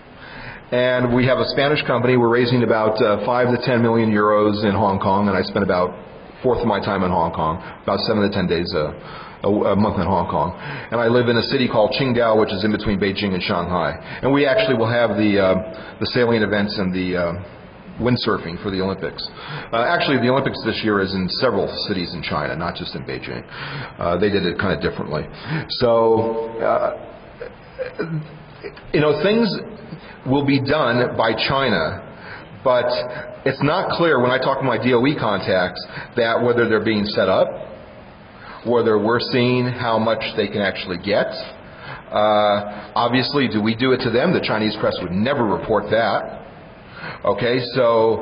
And we have a Spanish company. We're raising about uh, five to ten million euros in Hong Kong, and I spend about a fourth of my time in Hong Kong, about seven to ten days a, a, a month in Hong Kong. And I live in a city called Qingdao, which is in between Beijing and Shanghai. And we actually will have the uh, the sailing events and the uh, windsurfing for the Olympics. Uh, actually, the Olympics this year is in several cities in China, not just in Beijing. Uh, they did it kind of differently. So, uh, you know, things will be done by China, but it's not clear when I talk to my D O E contacts that whether they're being set up, whether we're seeing how much they can actually get. Uh, obviously, do we do it to them? The Chinese press would never report that. Okay, so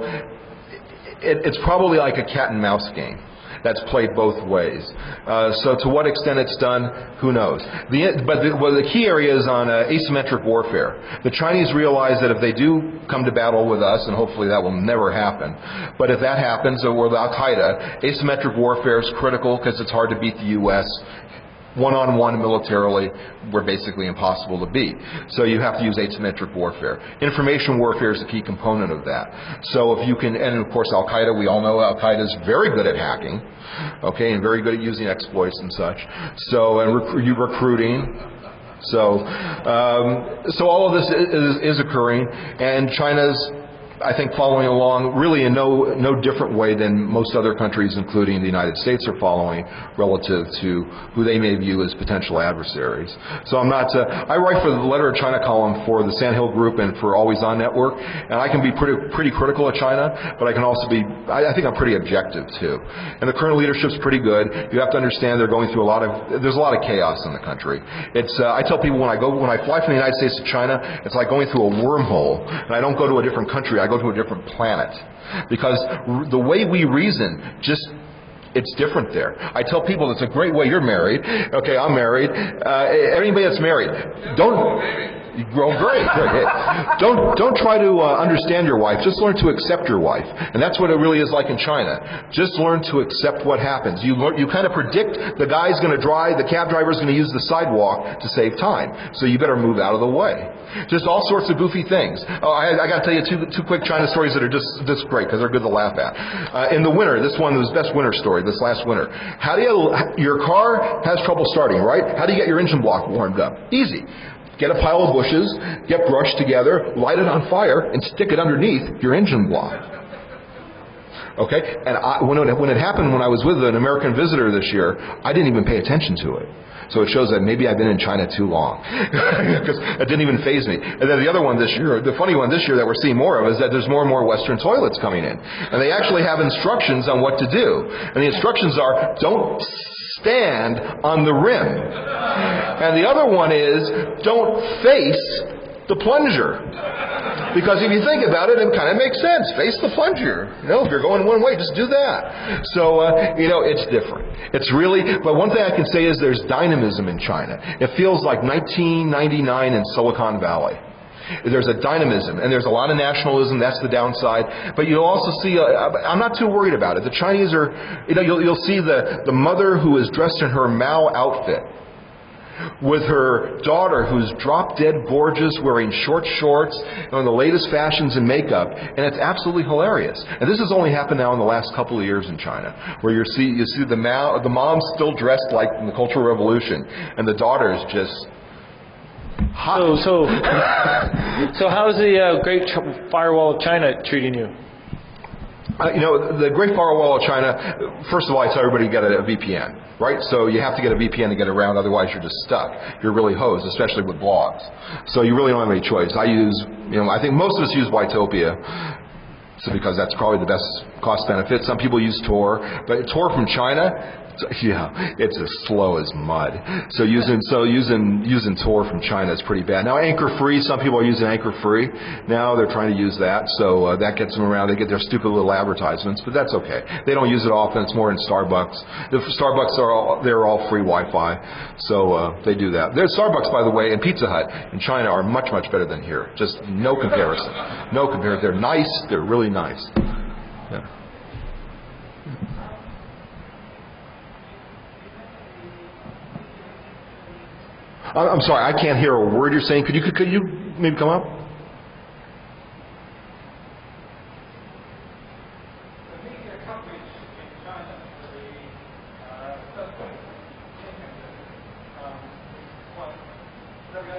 it, it's probably like a cat and mouse game that's played both ways. Uh, so to what extent it's done, who knows? The, but the, well, the key area is on uh, asymmetric warfare. The Chinese realize that if they do come to battle with us, and hopefully that will never happen, but if that happens, or with Al-Qaeda, asymmetric warfare is critical because it's hard to beat the U S One-on-one militarily, we're basically impossible to beat. So you have to use asymmetric warfare. Information warfare is a key component of that. So if you can, and of course Al-Qaeda, we all know Al-Qaeda is very good at hacking, okay, and very good at using exploits and such. So, and rec- recruiting. So, um, so all of this is, is occurring, and China's, I think, following along really in no no different way than most other countries, including the United States, are following relative to who they may view as potential adversaries. So I'm not. Uh, I write for the Letter of China column for the Sandhill Group and for Always On Network, and I can be pretty pretty critical of China, but I can also be. I, I think I'm pretty objective too. And the current leadership's pretty good. You have to understand they're going through a lot of. There's a lot of chaos in the country. It's. Uh, I tell people when I go when I fly from the United States to China, it's like going through a wormhole, and I don't go to a different country. I go to a different planet, because r- the way we reason just it's different there. I tell people it's a great way. You're married. Okay, I'm married. Uh, anybody that's married, don't. You grow great. great. Don't don't try to uh, understand your wife. Just learn to accept your wife, and that's what it really is like in China. Just learn to accept what happens. You learn, you kind of predict the guy's going to drive, the cab driver's going to use the sidewalk to save time, so you better move out of the way. Just all sorts of goofy things. Oh, I, I got to tell you two two quick China stories that are just just great because they're good to laugh at. Uh, in the winter, this one was best winter story. This last winter, how do you your car has trouble starting, right? How do you get your engine block warmed up? Easy. Get a pile of bushes, get brush together, light it on fire, and stick it underneath your engine block. Okay? And I, when, it, when it happened when I was with an American visitor this year, I didn't even pay attention to it. So it shows that maybe I've been in China too long. Because it didn't even faze me. And then the other one this year, the funny one this year that we're seeing more of is that there's more and more Western toilets coming in. And they actually have instructions on what to do. And the instructions are, don't stand on the rim. And the other one is, don't face the plunger. Because if you think about it, it kind of makes sense. Face the plunger. You know, if you're going one way, just do that. So, uh, you know, it's different. It's really, but one thing I can say is there's dynamism in China. It feels like nineteen ninety-nine in Silicon Valley. There's a dynamism, and there's a lot of nationalism. That's the downside. But you'll also see, uh, I'm not too worried about it. The Chinese are, you know, you'll, you'll see the, the mother who is dressed in her Mao outfit with her daughter who's drop-dead gorgeous, wearing short shorts, and the latest fashions in makeup, and it's absolutely hilarious. And this has only happened now in the last couple of years in China, where you see you see the Mao, the mom's still dressed like in the Cultural Revolution, and the daughter's just hot. So, so, so how's the uh, Great Firewall of China treating you? Uh, you know, the Great Firewall of China, first of all, I tell everybody to get a, a V P N, right? So you have to get a V P N to get around, otherwise you're just stuck. You're really hosed, especially with blogs. So you really don't have any choice. I use, you know, I think most of us use Wytopia, so because that's probably the best cost benefit. Some people use Tor, but Tor from China, yeah, it's as slow as mud. So using so using using Tor from China is pretty bad. Now Anchor Free, some people are using Anchor Free. Now they're trying to use that, so uh, that gets them around. They get their stupid little advertisements, but that's okay. They don't use it often. It's more in Starbucks. The Starbucks are all, they're all free Wi-Fi, so uh, they do that. There's Starbucks, by the way, and Pizza Hut in China are much much better than here. Just no comparison. No comparison. They're nice. They're really nice. Yeah. I'm sorry, I can't hear a word you're saying. Could you could, could you maybe come up? The media coverage in China for the uh, suspect um, was very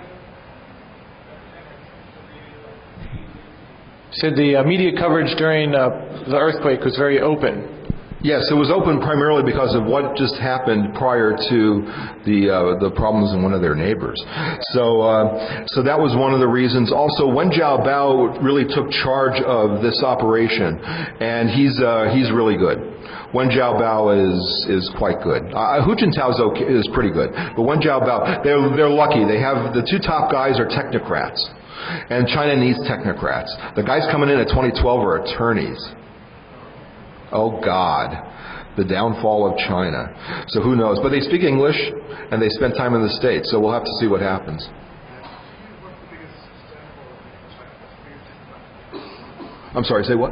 Said the uh, media coverage during uh, the earthquake was very open. Yes, it was open primarily because of what just happened prior to the uh, the problems in one of their neighbors. So, uh, so that was one of the reasons. Also, Wen Jiabao really took charge of this operation, and he's uh, he's really good. Wen Jiabao is is quite good. Uh, Hu Jintao is, okay, is pretty good, but Wen Jiabao, they're they're lucky. They have the two top guys are technocrats, and China needs technocrats. The guys coming in at twenty twelve are attorneys. Oh, God, the downfall of China. So who knows? But they speak English, and they spend time in the States, so we'll have to see what happens. I'm sorry, say what?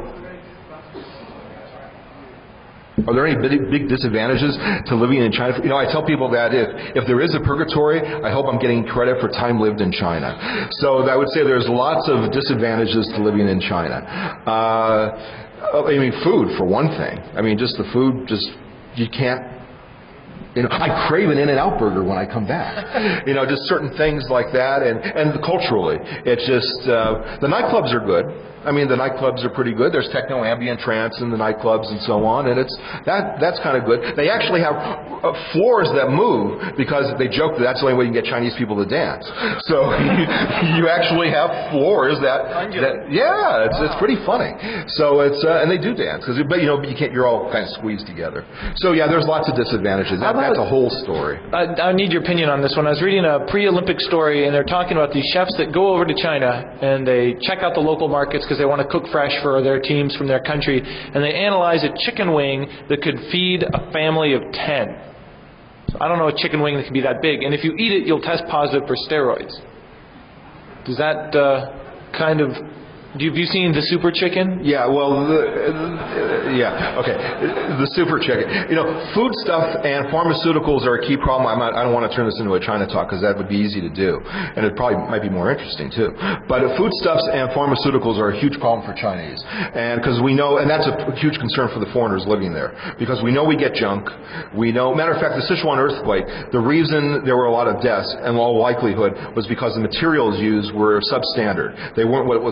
Are there any big, big disadvantages to living in China? You know, I tell people that if, if there is a purgatory, I hope I'm getting credit for time lived in China. So I would say there's lots of disadvantages to living in China. Uh, I mean, food, for one thing. I mean, just the food, just, you can't, you know, I crave an In-N-Out burger when I come back. You know, just certain things like that, and, and culturally, it's just, uh, the nightclubs are good. I mean, the nightclubs are pretty good. There's techno, ambient, trance in the nightclubs and so on, and it's that that's kind of good. They actually have uh, floors that move because they joke that that's the only way you can get Chinese people to dance. So you, you actually have floors that, that yeah, it's it's pretty funny. So it's uh, and they do dance because but you know you can't you're all kind of squeezed together. So yeah, there's lots of disadvantages. That, that's a whole story. I, I need your opinion on this one. I was reading a pre-Olympic story, and they're talking about these chefs that go over to China and they check out the local markets because they want to cook fresh for their teams from their country, and they analyze a chicken wing that could feed a family of ten. So I don't know a chicken wing that can be that big, and if you eat it, you'll test positive for steroids. Does that uh, kind of... Have you seen the super chicken? Yeah, well, the, uh, yeah, okay. The super chicken. You know, food stuff and pharmaceuticals are a key problem. I'm not, I don't want to turn this into a China talk because that would be easy to do. And it probably might be more interesting, too. But uh, foodstuffs and pharmaceuticals are a huge problem for Chinese. And because we know, and that's a huge concern for the foreigners living there. Because we know we get junk. We know, matter of fact, the Sichuan earthquake, the reason there were a lot of deaths, in all likelihood, was because the materials used were substandard. They weren't what was contracted.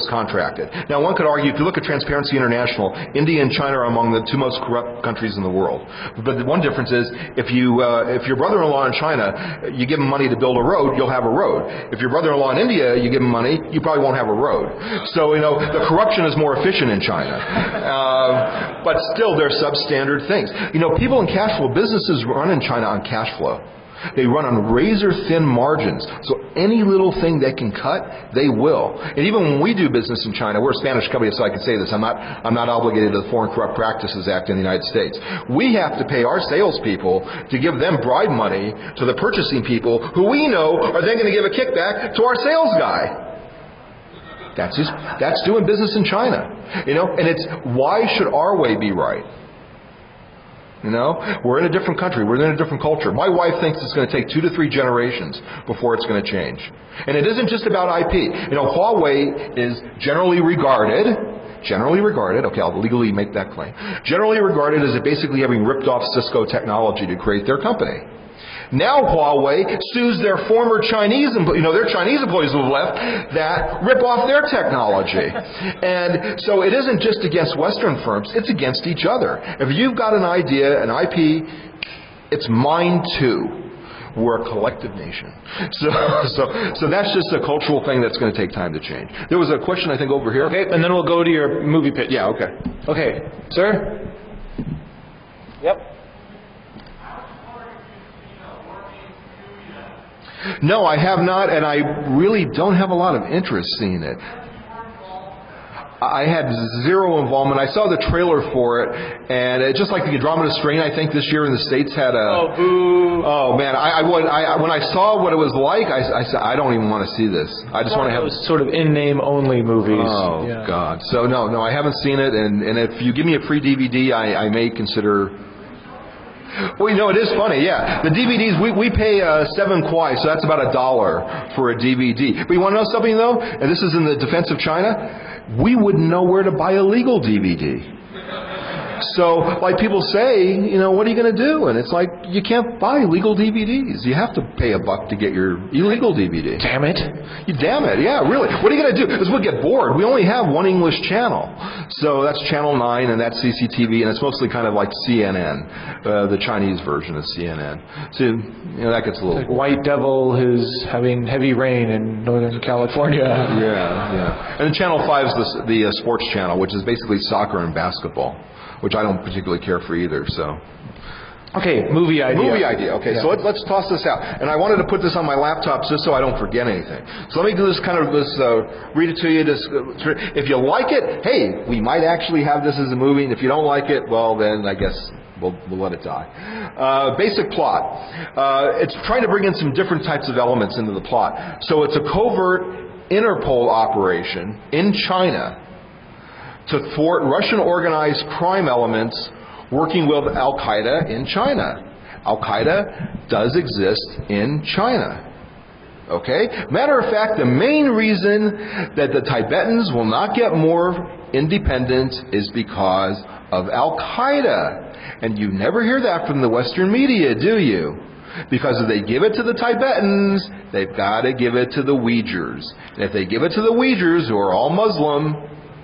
impacted. Now, one could argue, if you look at Transparency International, India and China are among the two most corrupt countries in the world. But the one difference is, if you uh, if your brother-in-law in China, you give him money to build a road, you'll have a road. If your brother-in-law in India, you give him money, you probably won't have a road. So, you know, the corruption is more efficient in China. Uh, but still, they're substandard things. You know, people in cash flow, businesses run in China on cash flow. They run on razor-thin margins. So any little thing they can cut, they will. And even when we do business in China, we're a Spanish company, so I can say this. I'm not, I'm not obligated to the Foreign Corrupt Practices Act in the United States. We have to pay our salespeople to give them bribe money to the purchasing people who we know are then going to give a kickback to our sales guy. That's just, that's doing business in China. You know, and it's, why should our way be right? You know, we're in a different country. We're in a different culture. My wife thinks it's going to take two to three generations before it's going to change. And it isn't just about I P. You know, Huawei is generally regarded, generally regarded, okay, I'll legally make that claim, generally regarded as basically having ripped off Cisco technology to create their company. Now Huawei sues their former Chinese, you know, their Chinese employees who have left that rip off their technology. And so it isn't just against Western firms, it's against each other. If you've got an idea, an I P, it's mine too. We're a collective nation. So, so, so that's just a cultural thing that's going to take time to change. There was a question, I think, over here. Okay, and then we'll go to your movie pitch. Yeah, okay. Okay, sir? Yep. No, I have not, and I really don't have a lot of interest seeing it. I had zero involvement. I saw the trailer for it, and it, just like the Andromeda Strain, I think this year in the States had a... Oh, boo. Oh, man. I, I, I, when I saw what it was like, I, I said, I don't even want to see this. I just want to have... Those sort of in-name only movies. Oh, yeah. God. So, no, no, I haven't seen it, and, and if you give me a free D V D, I, I may consider... Well, you know, it is funny, yeah. The D V Ds, we, we pay uh, seven kwai, so that's about a dollar for a D V D. But you want to know something, though? And this is in the defense of China. We wouldn't know where to buy a legal D V D. So, like people say, you know, what are you going to do? And it's like, you can't buy legal D V Ds. You have to pay a buck to get your illegal D V D. Damn it. You damn it, yeah, really. What are you going to do? Because we'll get bored. We only have one English channel. So that's Channel nine, and that's C C T V, and it's mostly kind of like C N N, uh, the Chinese version of C N N. So, you know, that gets a little... Like White Devil who's having heavy rain in Northern California. Yeah, yeah. And then Channel five is the, the uh, sports channel, which is basically soccer and basketball, which I don't particularly care for either, so... Okay, movie idea. Movie idea. Okay, yeah. So let's, let's toss this out. And I wanted to put this on my laptop just so I don't forget anything. So let me do this kind of, this, uh, read it to you. This, uh, if you like it, hey, we might actually have this as a movie. And if you don't like it, well, then I guess we'll, we'll let it die. Uh, basic plot. Uh, it's trying to bring in some different types of elements into the plot. So it's a covert Interpol operation in China to thwart Russian organized crime elements working with Al-Qaeda in China. Al-Qaeda does exist in China. Okay? Matter of fact, the main reason that the Tibetans will not get more independence is because of Al-Qaeda. And you never hear that from the Western media, do you? Because if they give it to the Tibetans, they've got to give it to the Uyghurs. And if they give it to the Uyghurs, who are all Muslim,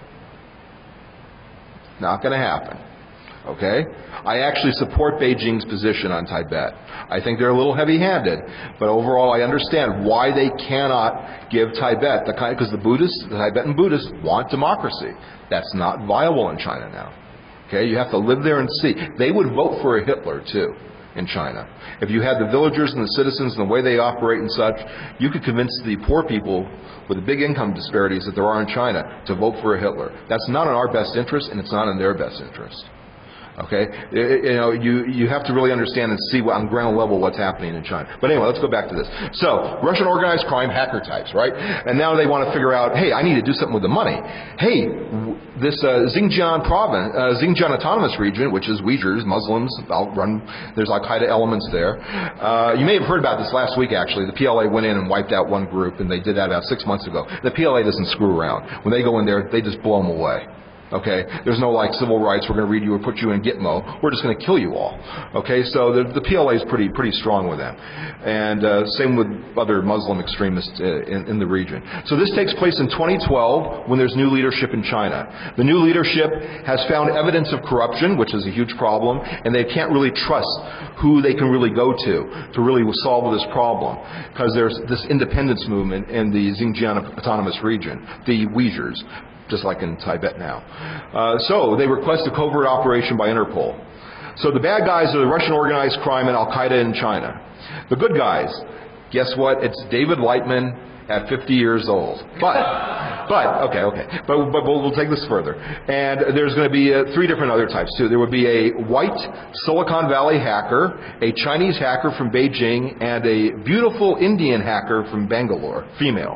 not going to happen. Okay? I actually support Beijing's position on Tibet. I think they're a little heavy-handed, but overall I understand why they cannot give Tibet the kind, because the Buddhists, the Tibetan Buddhists want democracy. That's not viable in China now. Okay? You have to live there and see. They would vote for a Hitler too in China. If you had the villagers and the citizens and the way they operate and such, you could convince the poor people with the big income disparities that there are in China to vote for a Hitler. That's not in our best interest, and it's not in their best interest. Okay, you know, you you have to really understand and see what, on ground level what's happening in China. But anyway, let's go back to this. So, Russian organized crime hacker types, right? And now they want to figure out, hey, I need to do something with the money. Hey, this uh, Xinjiang province, uh, Xinjiang Autonomous Region, which is Uyghurs, Muslims, run, there's Al-Qaeda elements there. Uh, you may have heard about this last week, actually. The P L A went in and wiped out one group, and they did that about six months ago. The P L A doesn't screw around. When they go in there, they just blow them away. Okay, there's no like civil rights. We're going to read you or put you in Gitmo. We're just going to kill you all. Okay, so the, the P L A is pretty pretty strong with them, and uh, same with other Muslim extremists uh, in, in the region. So this takes place in twenty twelve when there's new leadership in China. The new leadership has found evidence of corruption, which is a huge problem, and they can't really trust who they can really go to to really solve this problem, because there's this independence movement in the Xinjiang Autonomous Region, the Uyghurs, just like in Tibet now. Uh, so they request a covert operation by Interpol. So the bad guys are the Russian organized crime and Al-Qaeda in China. The good guys, guess what? It's David Lightman at fifty years old. But, but, okay, okay. But, but we'll, we'll take this further. And there's going to be uh, three different other types too. There would be a white Silicon Valley hacker, a Chinese hacker from Beijing, and a beautiful Indian hacker from Bangalore, female.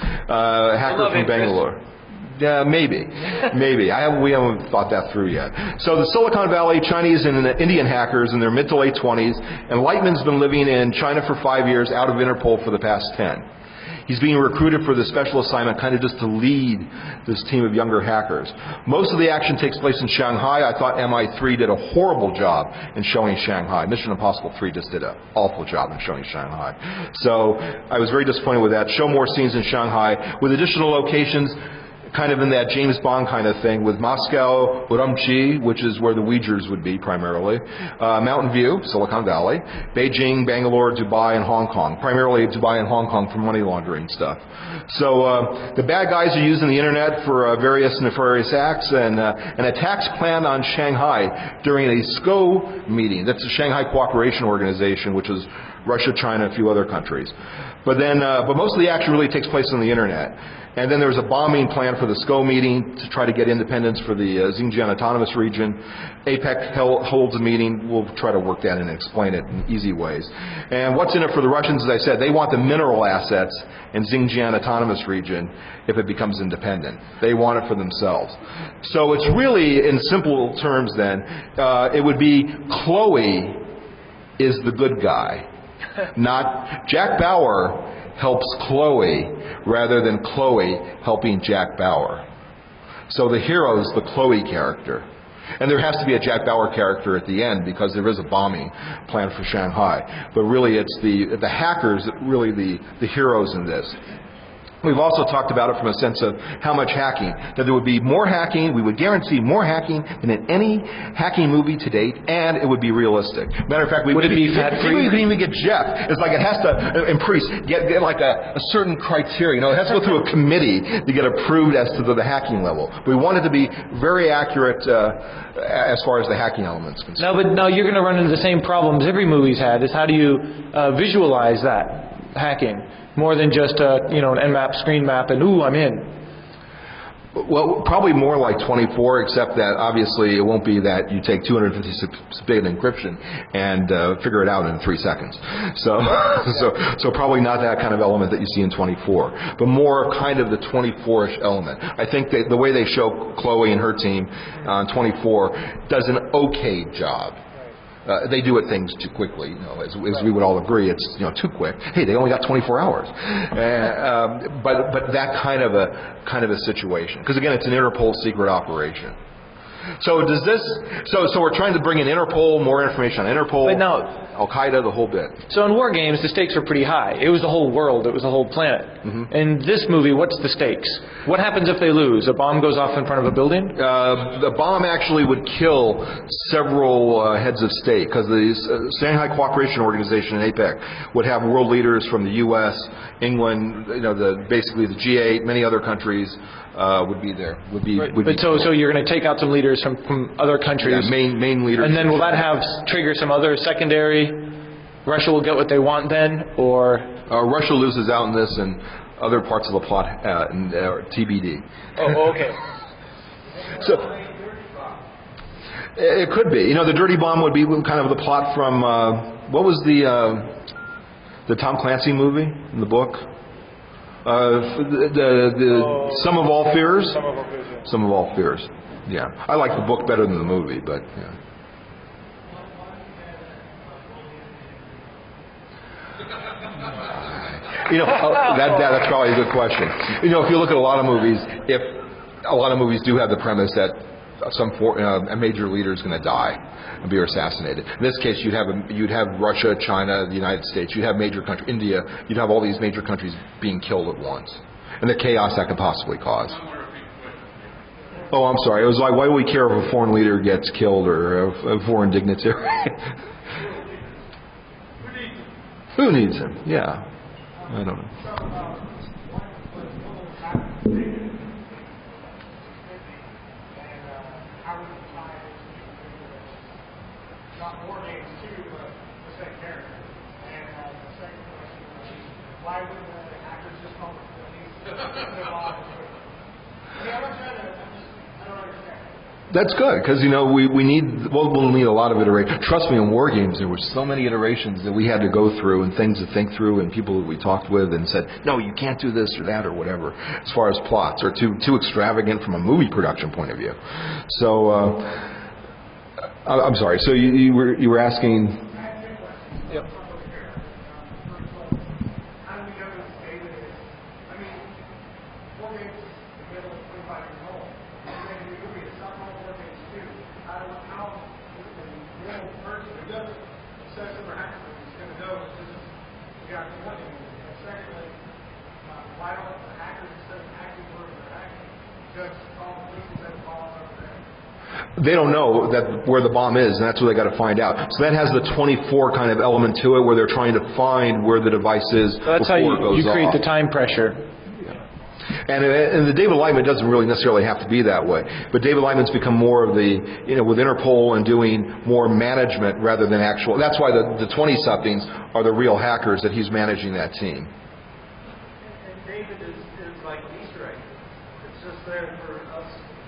Uh, hacker from Bangalore. Yeah, maybe, maybe. I have, we haven't thought that through yet. So the Silicon Valley Chinese and Indian hackers in their mid to late twenties, and Lightman's been living in China for five years, out of Interpol for the past ten. He's being recruited for the special assignment, kind of just to lead this team of younger hackers. Most of the action takes place in Shanghai. I thought M I three did a horrible job in showing Shanghai. Mission Impossible three just did an awful job in showing Shanghai. So I was very disappointed with that. Show more scenes in Shanghai with additional locations, kind of in that James Bond kind of thing, with Moscow, Urumqi, which is where the Uyghurs would be primarily, uh, Mountain View, Silicon Valley, Beijing, Bangalore, Dubai, and Hong Kong, primarily Dubai and Hong Kong for money laundering stuff. So uh, the bad guys are using the internet for uh, various nefarious acts, and uh, an attacks planned on Shanghai during a S C O meeting. That's the Shanghai Cooperation Organization, which is Russia, China, a few other countries. But then, uh, but most of the action really takes place on the internet. And then there was a bombing plan for the S C O meeting to try to get independence for the uh, Xinjiang Autonomous Region. APEC held, holds a meeting. We'll try to work that in and explain it in easy ways. And what's in it for the Russians, as I said, they want the mineral assets in Xinjiang Autonomous Region if it becomes independent. They want it for themselves. So it's really, in simple terms then, uh, it would be Chloe is the good guy. Not Jack Bauer helps Chloe rather than Chloe helping Jack Bauer. So the hero is the Chloe character. And there has to be a Jack Bauer character at the end because there is a bombing plan for Shanghai. But really it's the the hackers that really the, the heroes in this. We've also talked about it from a sense of how much hacking. That there would be more hacking, we would guarantee more hacking than in any hacking movie to date, and it would be realistic. Matter of fact, we would it be fat-free? Maybe we could even get Jeff. It's like it has to, and Priest, get, get like a, a certain criteria. You know, it has to go through a committee to get approved as to the, the hacking level. We want it to be very accurate uh, as far as the hacking elements concerned. No, but no, you're going to run into the same problems every movie's had, is how do you uh, visualize that hacking? More than just a, you know, an N map, screen map, and ooh, I'm in. Well, probably more like twenty-four, except that obviously it won't be that you take two hundred fifty-six bit encryption and uh, figure it out in three seconds. So, so, so probably not that kind of element that you see in twenty-four, but more kind of the twenty-four-ish element. I think that the way they show Chloe and her team on twenty-four does an okay job. Uh, they do it things too quickly, you know, as, as we would all agree, it's, you know, too quick. Hey, they only got twenty-four hours. Uh, um, but, but that kind of a, kind of a situation. Because again, it's an Interpol secret operation. So does this, so, so we're trying to bring in Interpol, more information on Interpol, but now, Al-Qaeda, the whole bit. So in war games, the stakes are pretty high. It was the whole world. It was the whole planet. Mm-hmm. In this movie, what's the stakes? What happens if they lose? A bomb goes off in front of a building? Uh, the bomb actually would kill several uh, heads of state, because the uh, Shanghai Cooperation Organization, APEC, would have world leaders from the U S, England, you know, the basically the G eight, many other countries. Uh, would be there. Would be. Right. Would but be so, so you're going to take out some leaders from, from other countries. Yeah, main main leaders. And then will that have trigger some other secondary? Russia will get what they want then, or uh, Russia loses out in this, and other parts of the plot uh, and, uh, T B D. Oh, okay. So it could be. You know, the dirty bomb would be kind of the plot from uh, what was the uh, the Tom Clancy movie in the book. Uh, the, the, the oh, Sum of All Fears? Some of All Fears, yeah. Some of All Fears, yeah. I like the book better than the movie, but, yeah. You know, that, that that's probably a good question. You know, if you look at a lot of movies, if a lot of movies do have the premise that some for, uh, a major leader is going to die and be assassinated. In this case, you'd have a, you'd have Russia, China, the United States. You'd have major countries, India. You'd have all these major countries being killed at once, and the chaos that could possibly cause. Oh, I'm sorry. It was like, why do we care if a foreign leader gets killed or a, a foreign dignitary? Who needs him? Yeah, I don't know. Not war games too, but the same character. And uh, the second question was, why wouldn't the hackers just come at least live off? I mean, I'm not trying to, I'm just, I don't understand. That's good, because, you know, we, we need, well, we'll need a lot of iteration. Trust me, in war games, there were so many iterations that we had to go through and things to think through and people that we talked with and said, no, you can't do this or that or whatever, as far as plots, or too, too extravagant from a movie production point of view. So, uh, I'm sorry. So you, you were you were asking? Yep. They don't know that where the bomb is, and that's what they got to find out. So that has the twenty-four kind of element to it, where they're trying to find where the device is. So that's before how you, it goes you create off. the time pressure. And, and the David Lightman doesn't really necessarily have to be that way. But David Lightman's become more of the, you know, with Interpol and doing more management rather than actual. That's why the, the twenty-somethings are the real hackers that he's managing that team. And, and David is, is like Easter egg. It's just there for us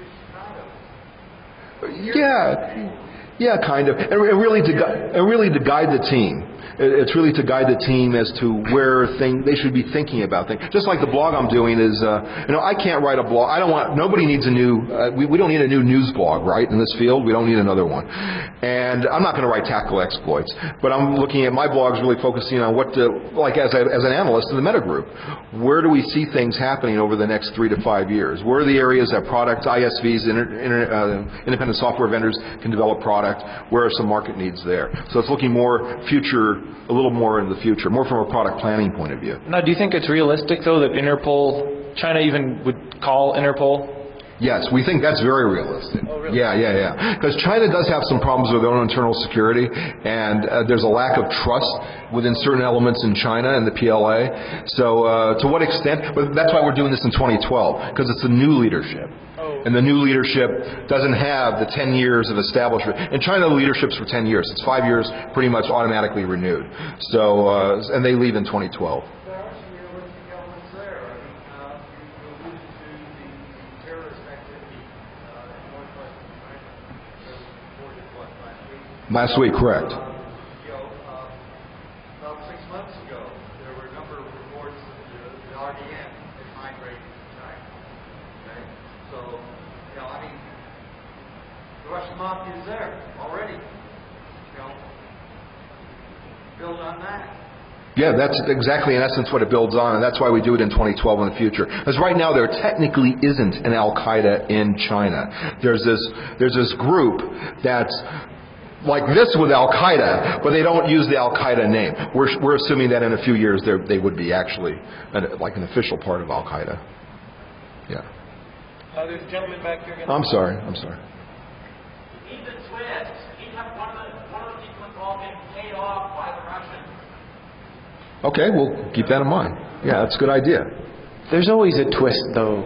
aficionados. Yeah, yeah, kind of, and really to gu- and really to guide the team. It's really to guide the team as to where thing they should be thinking about things. Just like the blog I'm doing is, uh, you know, I can't write a blog. I don't want. Nobody needs a new. Uh, we we don't need a new news blog, right? In this field, we don't need another one. And I'm not going to write tactical exploits, but I'm looking at my blogs really focusing on what, to, like as a, as an analyst in the Meta Group, where do we see things happening over the next three to five years? Where are the areas that product I S Vs, inter, inter, uh, independent software vendors, can develop product? Where are some market needs there? So it's looking more future. A little more in the future, more from a product planning point of view. Now, do you think it's realistic, though, that Interpol, China even would call Interpol? Yes, we think that's very realistic. Oh, really? Yeah, yeah, yeah. Because China does have some problems with their own internal security, and uh, there's a lack of trust within certain elements in China and the P L A. So uh, to what extent? But that's why we're doing this in twenty twelve, because it's a new leadership. Oh. And the new leadership doesn't have the ten years of establishment. In China, the leadership's for ten years. It's five years pretty much automatically renewed. So, uh, and they leave in twenty twelve. There are some realistic elements there. I mean, uh, you alluded to the terrorist activity uh, in northwestern China. That was reported, what, last week? Last week, correct. Uh, you know, uh, about six months ago, there were a number of reports that the, the R D M had migrated to China. Okay? So, you know, I mean, the Russian mafia is there already. You know, build on that. Yeah, that's exactly in essence what it builds on, and that's why we do it in twenty twelve in the future. Because right now there technically isn't an Al-Qaeda in China. There's this there's this group that's like this with Al-Qaeda, but they don't use the Al-Qaeda name. We're we're assuming that in a few years they would be actually an, like an official part of Al-Qaeda. Yeah. Uh, there's a gentleman back here again. I'm sorry. I'm sorry. He's a twist. He's one of the one of the people involved getting paid off by the Russians. Okay, we'll keep that in mind. Yeah, that's a good idea. There's always a twist, though.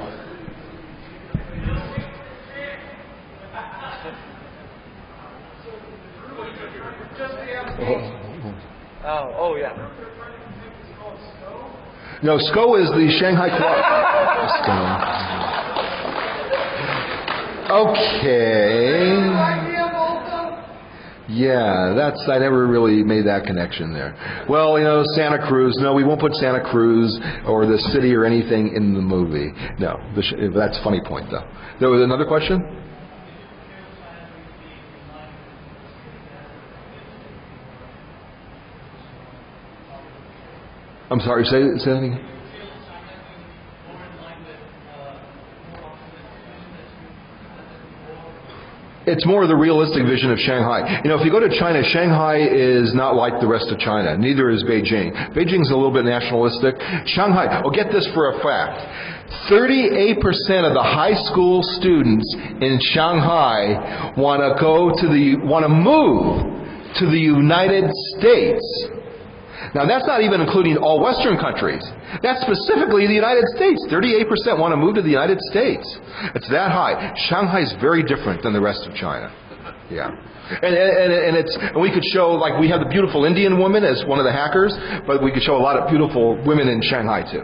Oh, oh yeah. No, SCO is the Shanghai SCO. Okay. Yeah, that's I never really made that connection there. Well, you know, Santa Cruz. No, we won't put Santa Cruz or the city or anything in the movie. No, the, that's a funny point, though. There was another question? I'm sorry, say, say that again. it's more the realistic vision of Shanghai. You know, if you go to China, Shanghai is not like the rest of China. Neither is Beijing. Beijing's a little bit nationalistic. Shanghai, oh, get this for a fact. thirty-eight percent of the high school students in Shanghai want to go to the, want to move to the United States. Now, that's not even including all Western countries. That's specifically the United States. thirty-eight percent want to move to the United States. It's that high. Shanghai's very different than the rest of China. Yeah. And, and, and, it's, and we could show, like, we have the beautiful Indian woman as one of the hackers, but we could show a lot of beautiful women in Shanghai, too.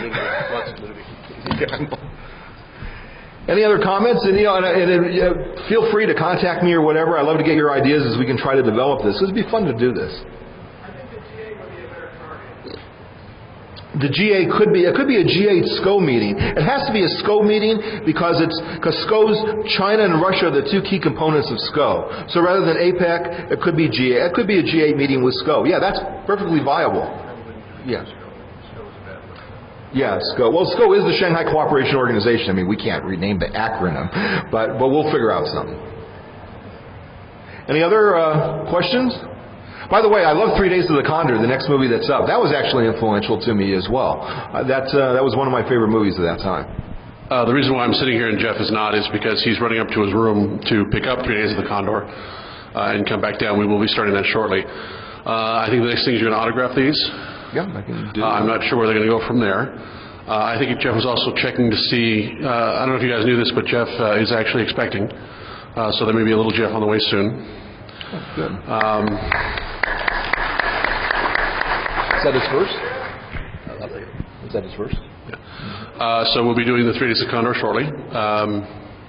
Any other comments? And, you know, and, and, and uh, feel free to contact me or whatever. I'd love to get your ideas as we can try to develop this. It would be fun to do this. The G A could be, it could be a G eight S C O meeting. It has to be a S C O meeting because it's, because S C O's, China and Russia are the two key components of S C O. So rather than APEC, it could be G A. It could be a G eight meeting with S C O. Yeah, that's perfectly viable. Yeah. Yeah, S C O. Well, S C O is the Shanghai Cooperation Organization. I mean, we can't rename the acronym, but, but we'll figure out something. Any other uh, questions? By the way, I love Three Days of the Condor, the next movie that's up. That was actually influential to me as well. Uh, that, uh, that was one of my favorite movies at that time. Uh, the reason why I'm sitting here and Jeff is not is because he's running up to his room to pick up Three Days of the Condor uh, and come back down. We will be starting that shortly. Uh, I think the next thing is you're going to autograph these. Yeah, I can do uh, I'm not sure where they're going to go from there. Uh, I think Jeff was also checking to see, uh, I don't know if you guys knew this, but Jeff uh, is actually expecting. Uh, so there may be a little Jeff on the way soon. Oh, good. Um, Is that his first? Is that his first? Yeah. Uh, so we'll be doing the Three Days of Condor shortly. Um,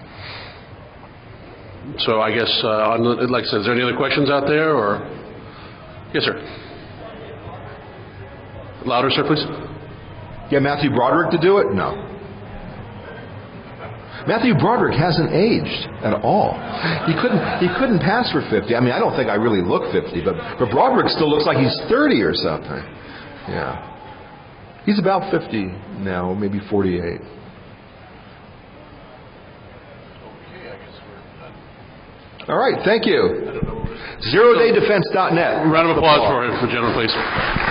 so I guess, uh, on, like I said, is there any other questions out there? Or yes, sir. Louder, sir, please. Get Matthew Broderick to do it? No. Matthew Broderick hasn't aged at all. He couldn't. He couldn't pass for fifty. I mean, I don't think I really look fifty, but but Broderick still looks like he's thirty or something. Yeah, he's about fifty now, maybe forty-eight. All right, thank you. zero day defense dot net. Round of applause for him, for General, please.